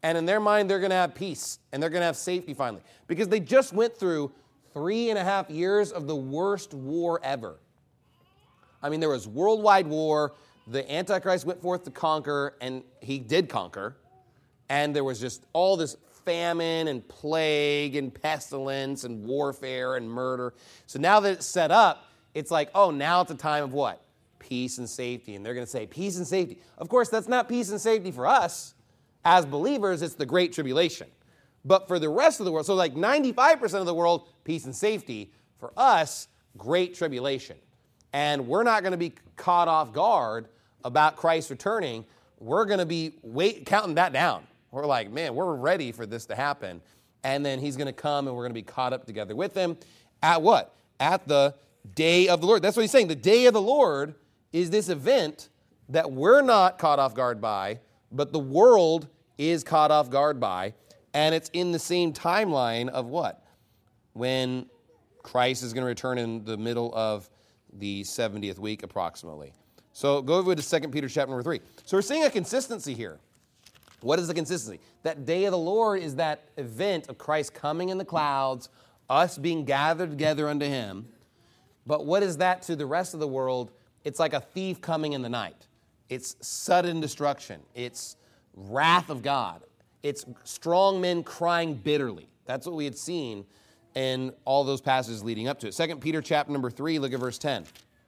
And in their mind, they're going to have peace and they're going to have safety finally. Because they just went through three and a half years of the worst war ever. I mean, there was worldwide war. The Antichrist went forth to conquer, and he did conquer. And there was just all this famine and plague and pestilence and warfare and murder. So now that it's set up, it's like, oh, now it's a time of what? Peace and safety. And they're going to say, peace and safety. Of course, that's not peace and safety for us. As believers, it's the Great Tribulation. But for the rest of the world, so like ninety-five percent of the world, peace and safety. For us, Great Tribulation. And we're not going to be caught off guard about Christ returning. We're going to be wait, counting that down. We're like, man, we're ready for this to happen. And then he's going to come and we're going to be caught up together with him. At what? At the day of the Lord. That's what he's saying. The day of the Lord is this event that we're not caught off guard by, but the world is caught off guard by. And it's in the same timeline of what? When Christ is going to return in the middle of the seventieth week approximately. So go over to Second Peter chapter number three. So we're seeing a consistency here. What is the consistency? That day of the Lord is that event of Christ coming in the clouds, us being gathered together unto him. But what is that to the rest of the world? It's like a thief coming in the night. It's sudden destruction. It's wrath of God. It's strong men crying bitterly. That's what we had seen in all those passages leading up to it. Second Peter chapter number three, look at verse ten.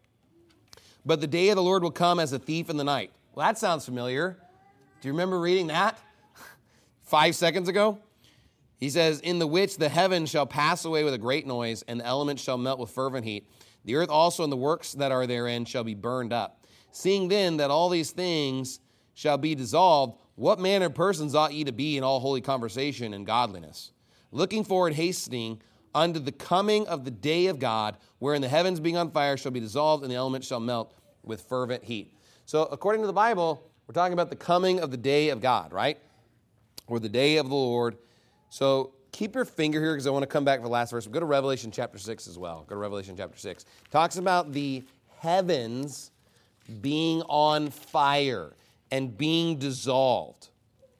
But the day of the Lord will come as a thief in the night. Well, that sounds familiar. Do you remember reading that five seconds ago? He says, in the which the heavens shall pass away with a great noise, and the elements shall melt with fervent heat. The earth also and the works that are therein shall be burned up. Seeing then that all these things shall be dissolved, what manner of persons ought ye to be in all holy conversation and godliness? Looking forward, hastening unto the coming of the day of God, wherein the heavens being on fire shall be dissolved, and the elements shall melt with fervent heat. So according to the Bible, we're talking about the coming of the day of God, right? Or the day of the Lord. So keep your finger here because I want to come back for the last verse. We'll go to Revelation chapter six as well. Go to Revelation chapter six. Talks about the heavens being on fire and being dissolved.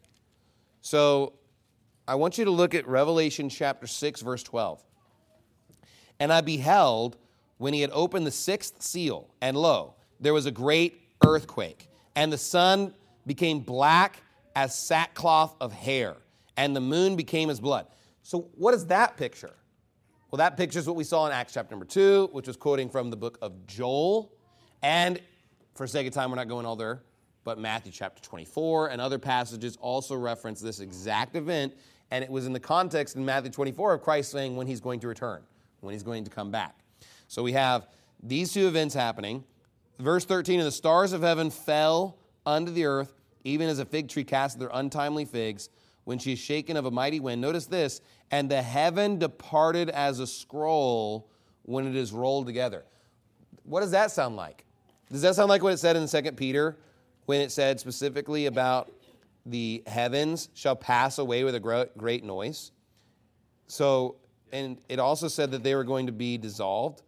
So I want you to look at Revelation chapter six, verse twelve. And I beheld when he had opened the sixth seal, and lo, there was a great earthquake, and the sun became black as sackcloth of hair, and the moon became as blood. So what is that picture? Well, that picture is what we saw in Acts chapter number two, which was quoting from the book of Joel. And for sake of time, we're not going all there, but Matthew chapter twenty-four and other passages also reference this exact event. And it was in the context in Matthew twenty-four of Christ saying when he's going to return, when he's going to come back. So we have these two events happening. Verse thirteen, and the stars of heaven fell unto the earth, even as a fig tree casteth their untimely figs, when she is shaken of a mighty wind. Notice this, and the heaven departed as a scroll when it is rolled together. What does that sound like? Does that sound like what it said in Second Peter, when it said specifically about the heavens shall pass away with a great noise? So, and it also said that they were going to be dissolved,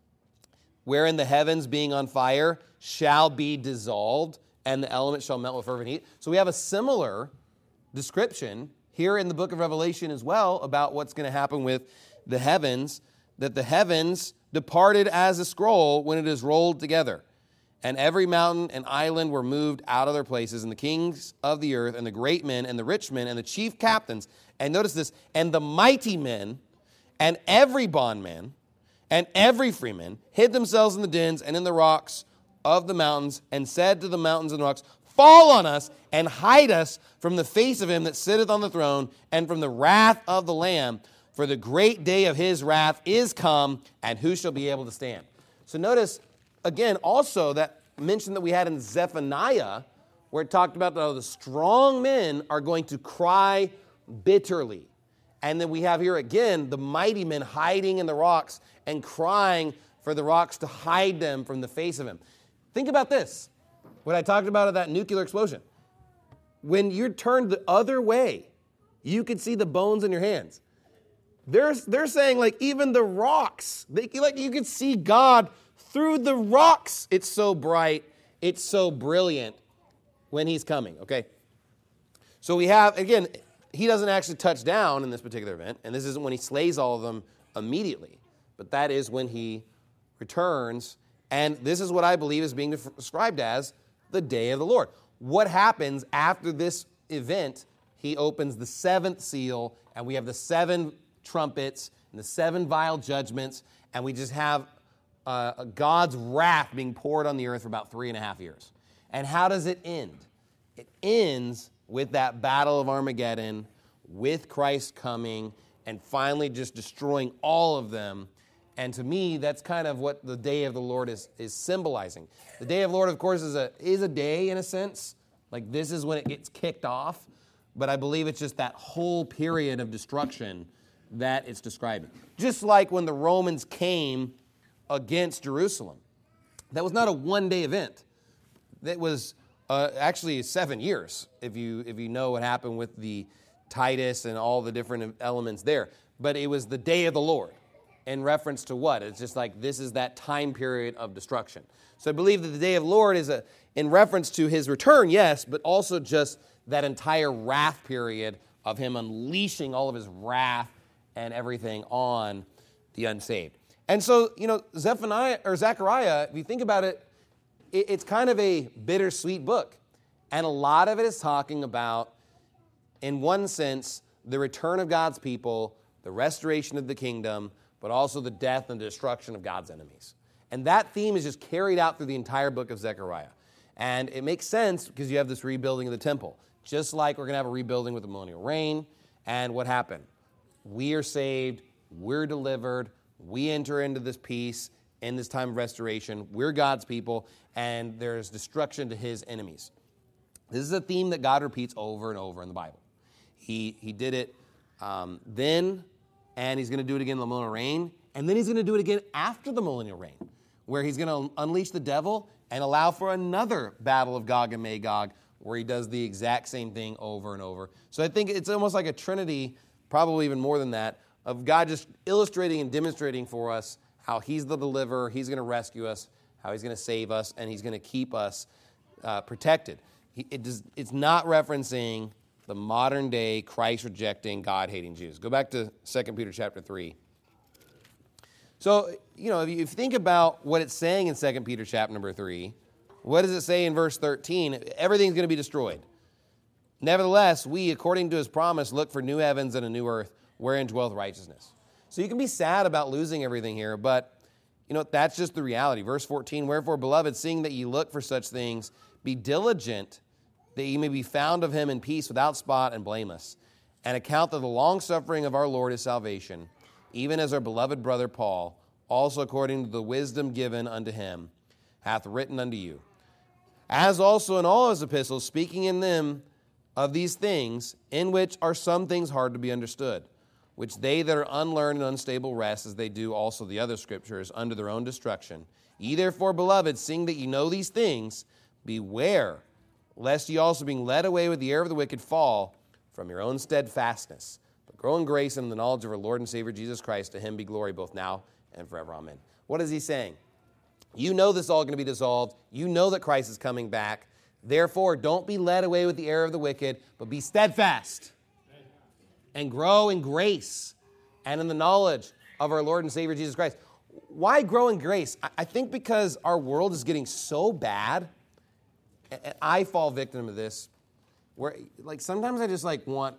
wherein the heavens being on fire shall be dissolved, and the elements shall melt with fervent heat. So we have a similar description here in the book of Revelation as well about what's going to happen with the heavens, that the heavens departed as a scroll when it is rolled together. And every mountain and island were moved out of their places, and the kings of the earth, and the great men, and the rich men, and the chief captains, and notice this, and the mighty men, and every bondman, and every freeman, hid themselves in the dens and in the rocks of the mountains, and said to the mountains and rocks, fall on us, and hide us from the face of him that sitteth on the throne, and from the wrath of the Lamb, for the great day of his wrath is come, and who shall be able to stand? So notice, again, also that mention that we had in Zephaniah, where it talked about how the strong men are going to cry bitterly. And then we have here again the mighty men hiding in the rocks and crying for the rocks to hide them from the face of him. Think about this, what I talked about of that nuclear explosion. When you're turned the other way, you could see the bones in your hands. They're, they're saying like even the rocks, they, like you could see God through the rocks. It's so bright. It's so brilliant when he's coming, okay? So we have, again, he doesn't actually touch down in this particular event, and this isn't when he slays all of them immediately, but that is when he returns, and this is what I believe is being described as the day of the Lord. What happens after this event? He opens the seventh seal, and we have the seven trumpets and the seven vial judgments, and we just have uh, God's wrath being poured on the earth for about three and a half years. And how does it end? It ends with that battle of Armageddon, with Christ coming and finally just destroying all of them. And to me, that's kind of what the day of the Lord is, is symbolizing. The day of the Lord, of course, is a, is a day in a sense. Like this is when it gets kicked off. But I believe it's just that whole period of destruction that it's describing. Just like when the Romans came against Jerusalem. That was not a one-day event. That was uh, actually seven years, if you if you know what happened with the Titus and all the different elements there. But it was the day of the Lord. In reference to what? It's just like this is that time period of destruction. So I believe that the day of the Lord is a, in reference to his return, yes, but also just that entire wrath period of him unleashing all of his wrath and everything on the unsaved. And so, you know, Zephaniah or Zechariah, if you think about it, it, it's kind of a bittersweet book. And a lot of it is talking about, in one sense, the return of God's people, the restoration of the kingdom, but also the death and destruction of God's enemies. And that theme is just carried out through the entire book of Zechariah. And it makes sense because you have this rebuilding of the temple. Just like we're going to have a rebuilding with the millennial reign. And what happened? We are saved. We're delivered. We enter into this peace in this time of restoration. We're God's people. And there's destruction to his enemies. This is a theme that God repeats over and over in the Bible. He, he did it um, then, and he's going to do it again in the millennial reign. And then he's going to do it again after the millennial reign, where he's going to unleash the devil and allow for another battle of Gog and Magog, where he does the exact same thing over and over. So I think it's almost like a trinity, probably even more than that, of God just illustrating and demonstrating for us how he's the deliverer, he's going to rescue us, how he's going to save us, and he's going to keep us uh, protected. He, it does, it's not referencing the modern day Christ-rejecting, God-hating Jews. Go back to Second Peter chapter three. So, you know, if you think about what it's saying in Second Peter chapter number three, what does it say in verse thirteen? Everything's going to be destroyed. Nevertheless, we, according to his promise, look for new heavens and a new earth, wherein dwelleth righteousness. So you can be sad about losing everything here, but, you know, that's just the reality. Verse fourteen, wherefore, beloved, seeing that ye look for such things, be diligent that ye may be found of him in peace, without spot and blameless, and account that the long-suffering of our Lord is salvation, even as our beloved brother Paul, also according to the wisdom given unto him, hath written unto you. As also in all his epistles, speaking in them of these things, in which are some things hard to be understood, which they that are unlearned and unstable wrest, as they do also the other scriptures, under their own destruction. Ye therefore, beloved, seeing that ye know these things, beware, lest ye also, being led away with the error of the wicked, fall from your own steadfastness. But grow in grace and in the knowledge of our Lord and Savior Jesus Christ. To him be glory both now and forever. Amen. What is he saying? You know this is all going to be dissolved. You know that Christ is coming back. Therefore, don't be led away with the error of the wicked, but be steadfast and grow in grace and in the knowledge of our Lord and Savior Jesus Christ. Why grow in grace? I think because our world is getting so bad. And I fall victim to this, where like sometimes I just like want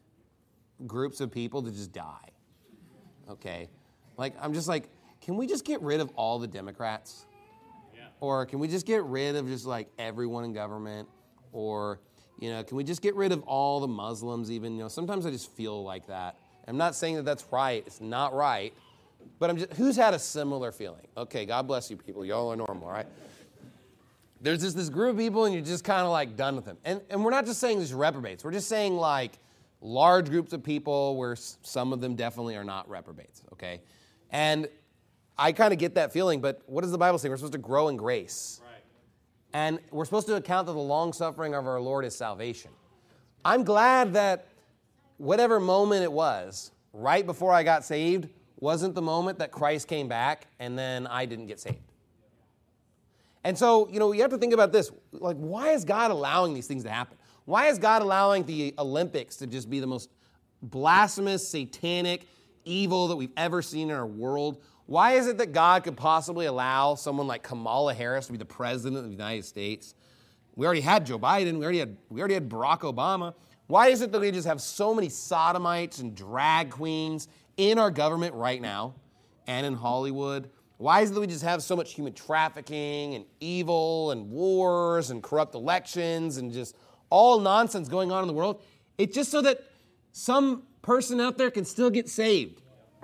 groups of people to just die. Okay, like I'm just like, can we just get rid of all the Democrats, yeah. Or can we just get rid of just like everyone in government, or you know, can we just get rid of all the Muslims? Even you know, sometimes I just feel like that. I'm not saying that that's right. It's not right, but I'm just who's had a similar feeling? Okay, God bless you, people. Y'all are normal, right? There's just this group of people, and you're just kind of like done with them. And, and we're not just saying these reprobates. We're just saying like large groups of people where some of them definitely are not reprobates, okay? And I kind of get that feeling, but what does the Bible say? We're supposed to grow in grace. Right. And we're supposed to account that the long-suffering of our Lord is salvation. I'm glad that whatever moment it was, right before I got saved, wasn't the moment that Christ came back and then I didn't get saved. And so, you know, you have to think about this. Like, why is God allowing these things to happen? Why is God allowing the Olympics to just be the most blasphemous, satanic, evil that we've ever seen in our world? Why is it that God could possibly allow someone like Kamala Harris to be the president of the United States? We already had Joe Biden. We already had, we already had Barack Obama. Why is it that we just have so many sodomites and drag queens in our government right now and in Hollywood? Why is it that we just have so much human trafficking and evil and wars and corrupt elections and just all nonsense going on in the world? It's just so that some person out there can still get saved.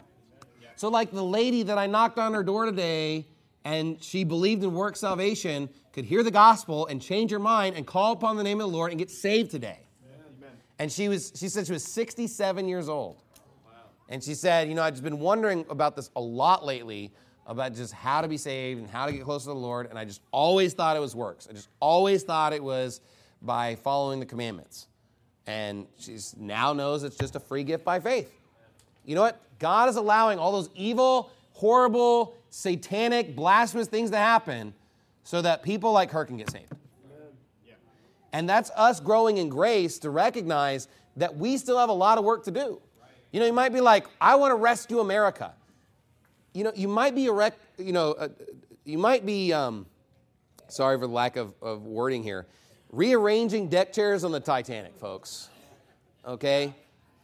So like the lady that I knocked on her door today and she believed in work salvation could hear the gospel and change her mind and call upon the name of the Lord and get saved today. Amen. And she was she said she was sixty-seven years old. Wow. And she said, you know, I've just been wondering about this a lot lately, about just how to be saved and how to get closer to the Lord, and I just always thought it was works. I just always thought it was by following the commandments. And she now knows it's just a free gift by faith. You know what? God is allowing all those evil, horrible, satanic, blasphemous things to happen so that people like her can get saved. Yeah. And that's us growing in grace to recognize that we still have a lot of work to do. Right. You know, you might be like, I want to rescue America. You know, you might be, erect, you know, uh, you might be, um, sorry for the lack of, of wording here, rearranging deck chairs on the Titanic, folks. Okay?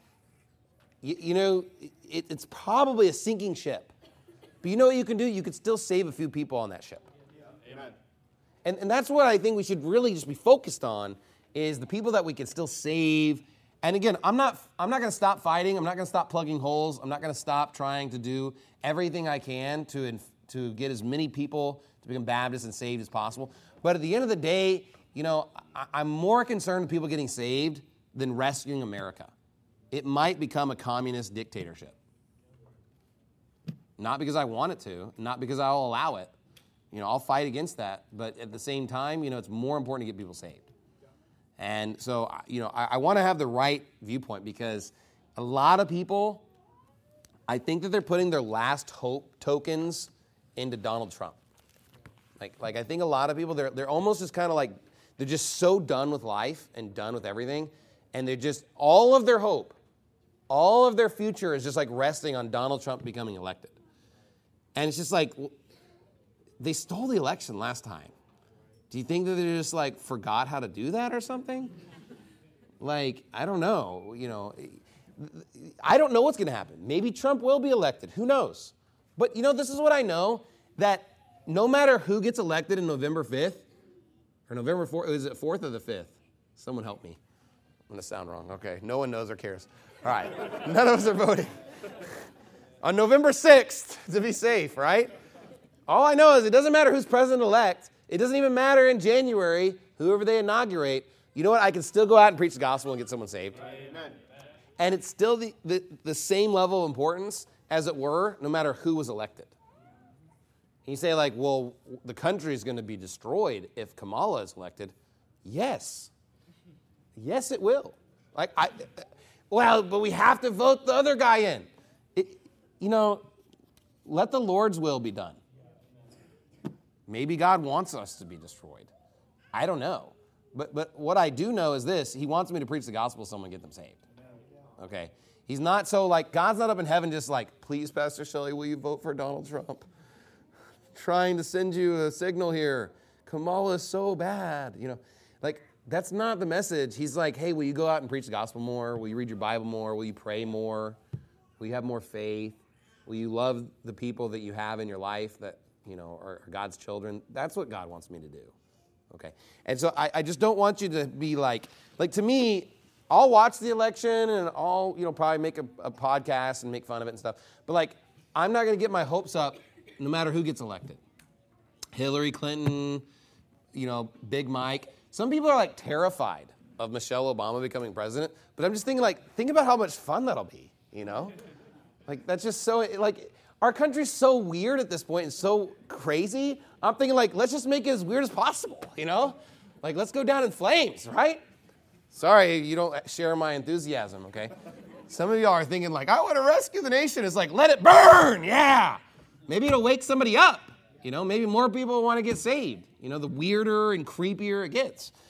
You, you know, it, it's probably a sinking ship. But you know what you can do? You could still save a few people on that ship. Amen. And, and that's what I think we should really just be focused on, is the people that we can still save. And again, I'm not I'm not going to stop fighting. I'm not going to stop plugging holes. I'm not going to stop trying to do everything I can to, to get as many people to become Baptists and saved as possible. But at the end of the day, you know, I, I'm more concerned with people getting saved than rescuing America. It might become a communist dictatorship. Not because I want it to, not because I'll allow it. You know, I'll fight against that. But at the same time, you know, it's more important to get people saved. And so, you know, I, I want to have the right viewpoint, because a lot of people, I think that they're putting their last hope tokens into Donald Trump. Like, like I think a lot of people, they're they're almost just kind of like, they're just so done with life and done with everything. And they're just, all of their hope, all of their future is just like resting on Donald Trump becoming elected. And it's just like, they stole the election last time. Do you think that they just like forgot how to do that or something? Like, I don't know. You know, I don't know what's going to happen. Maybe Trump will be elected. Who knows? But, you know, this is what I know, that no matter who gets elected on November fifth, or November fourth, is it fourth or the fifth? Someone help me. I'm going to sound wrong. Okay, no one knows or cares. All right, none of us are voting. On November sixth, to be safe, right? All I know is it doesn't matter who's president-elect. It doesn't even matter in January, whoever they inaugurate. You know what? I can still go out and preach the gospel and get someone saved. Amen. And it's still the, the, the same level of importance, as it were, no matter who was elected. And you say, like, well, the country is going to be destroyed if Kamala is elected. Yes. Yes, it will. Like, I, well, but we have to vote the other guy in. It, you know, let the Lord's will be done. Maybe God wants us to be destroyed. I don't know. But but what I do know is this. He wants me to preach the gospel to someone and get them saved. Okay? He's not so like, God's not up in heaven just like, please, Pastor Shelley, will you vote for Donald Trump? Trying to send you a signal here. Kamala is so bad. You know, like, that's not the message. He's like, hey, will you go out and preach the gospel more? Will you read your Bible more? Will you pray more? Will you have more faith? Will you love the people that you have in your life that, you know, are God's children? That's what God wants me to do. Okay. And so I, I just don't want you to be like, like to me, I'll watch the election and I'll, you know, probably make a, a podcast and make fun of it and stuff. But like, I'm not going to get my hopes up no matter who gets elected. Hillary Clinton, you know, Big Mike. Some people are like terrified of Michelle Obama becoming president. But I'm just thinking like, think about how much fun that'll be, you know? Like, that's just so, like, our country's so weird at this point and so crazy. I'm thinking, like, let's just make it as weird as possible, you know? Like, let's go down in flames, right? Sorry, you don't share my enthusiasm, okay? Some of y'all are thinking, like, I want to rescue the nation. It's like, let it burn, yeah. Maybe it'll wake somebody up, you know? Maybe more people want to get saved. You know, the weirder and creepier it gets.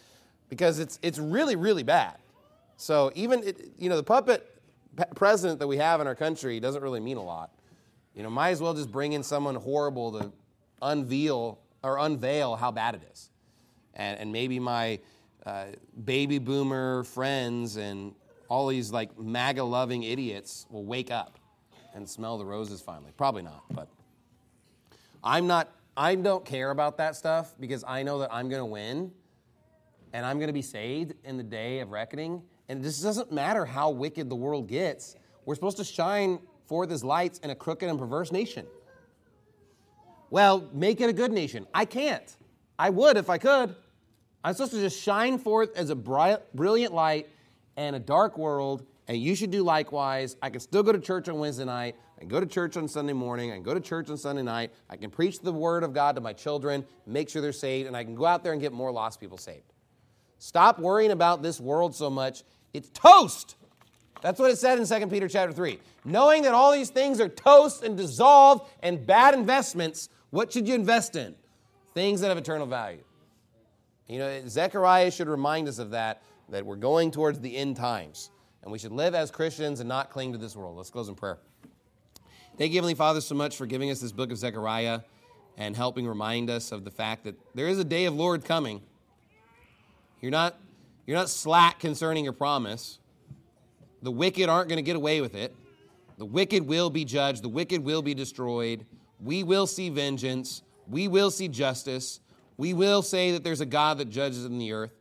because it's it's really, really bad. So even, it, you know, the puppet president that we have in our country doesn't really mean a lot. You know, might as well just bring in someone horrible to unveil or unveil how bad it is. And, and maybe my uh, baby boomer friends and all these like MAGA-loving idiots will wake up and smell the roses finally. Probably not, but I'm not, I don't care about that stuff because I know that I'm going to win and I'm going to be saved in the day of reckoning. And it just doesn't matter how wicked the world gets. We're supposed to shine forth as lights in a crooked and perverse nation. Well, make it a good nation. I can't. I would if I could. I'm supposed to just shine forth as a bright, brilliant light in a dark world, and you should do likewise. I can still go to church on Wednesday night. I can go to church on Sunday morning. I can go to church on Sunday night. I can preach the word of God to my children, make sure they're saved, and I can go out there and get more lost people saved. Stop worrying about this world so much. It's toast. That's what it said in Second Peter chapter three. Knowing that all these things are toast and dissolved and bad investments, what should you invest in? Things that have eternal value. You know, Zechariah should remind us of that, that we're going towards the end times. And we should live as Christians and not cling to this world. Let's close in prayer. Thank you, Heavenly Father, so much for giving us this book of Zechariah and helping remind us of the fact that there is a day of Lord coming. You're not, you're not slack concerning your promise. The wicked aren't going to get away with it. The wicked will be judged. The wicked will be destroyed. We will see vengeance. We will see justice. We will say that there's a God that judges in the earth.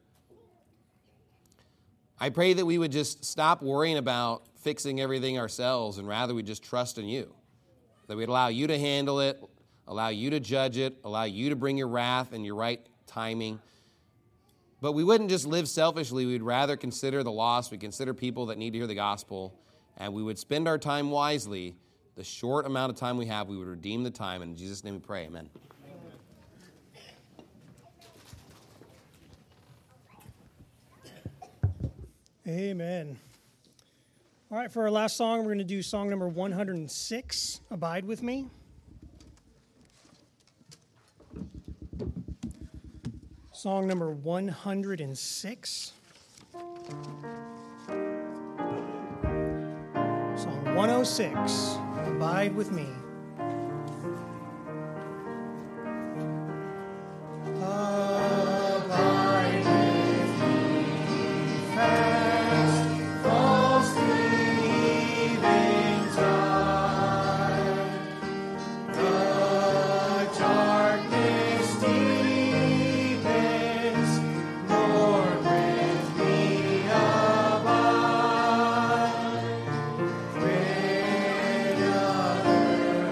I pray that we would just stop worrying about fixing everything ourselves and rather we just trust in you. That we'd allow you to handle it, allow you to judge it, allow you to bring your wrath and your right timing. But we wouldn't just live selfishly. We'd rather consider the lost. We'd consider people that need to hear the gospel. And we would spend our time wisely. The short amount of time we have, we would redeem the time. And in Jesus' name we pray, amen.
Amen. All right, for our last song, we're going to do song number one hundred six, Abide With Me. Song number one hundred six. Song one oh six, Abide With Me.
With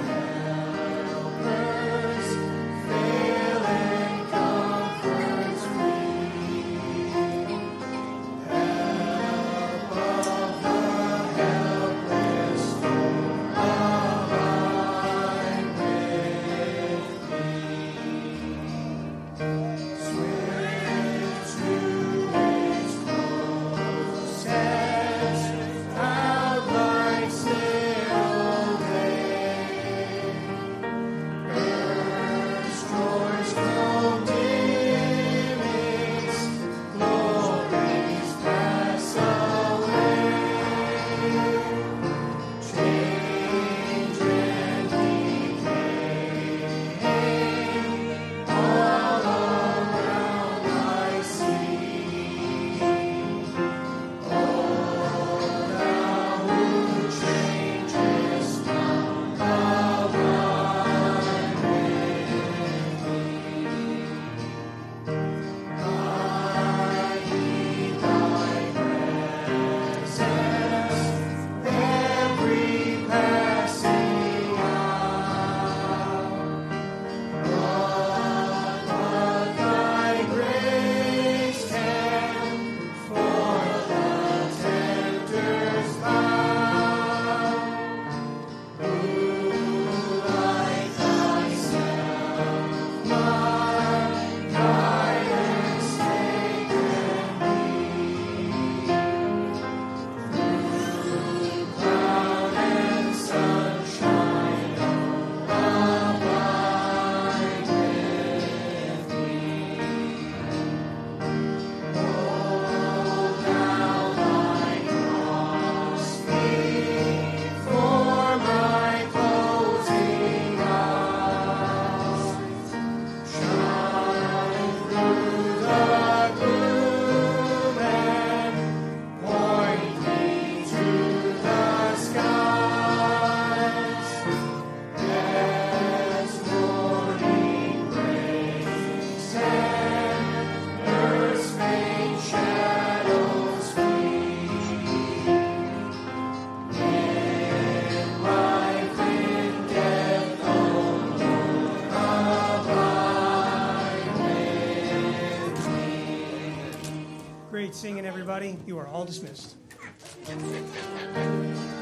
Great singing, everybody. You are all dismissed.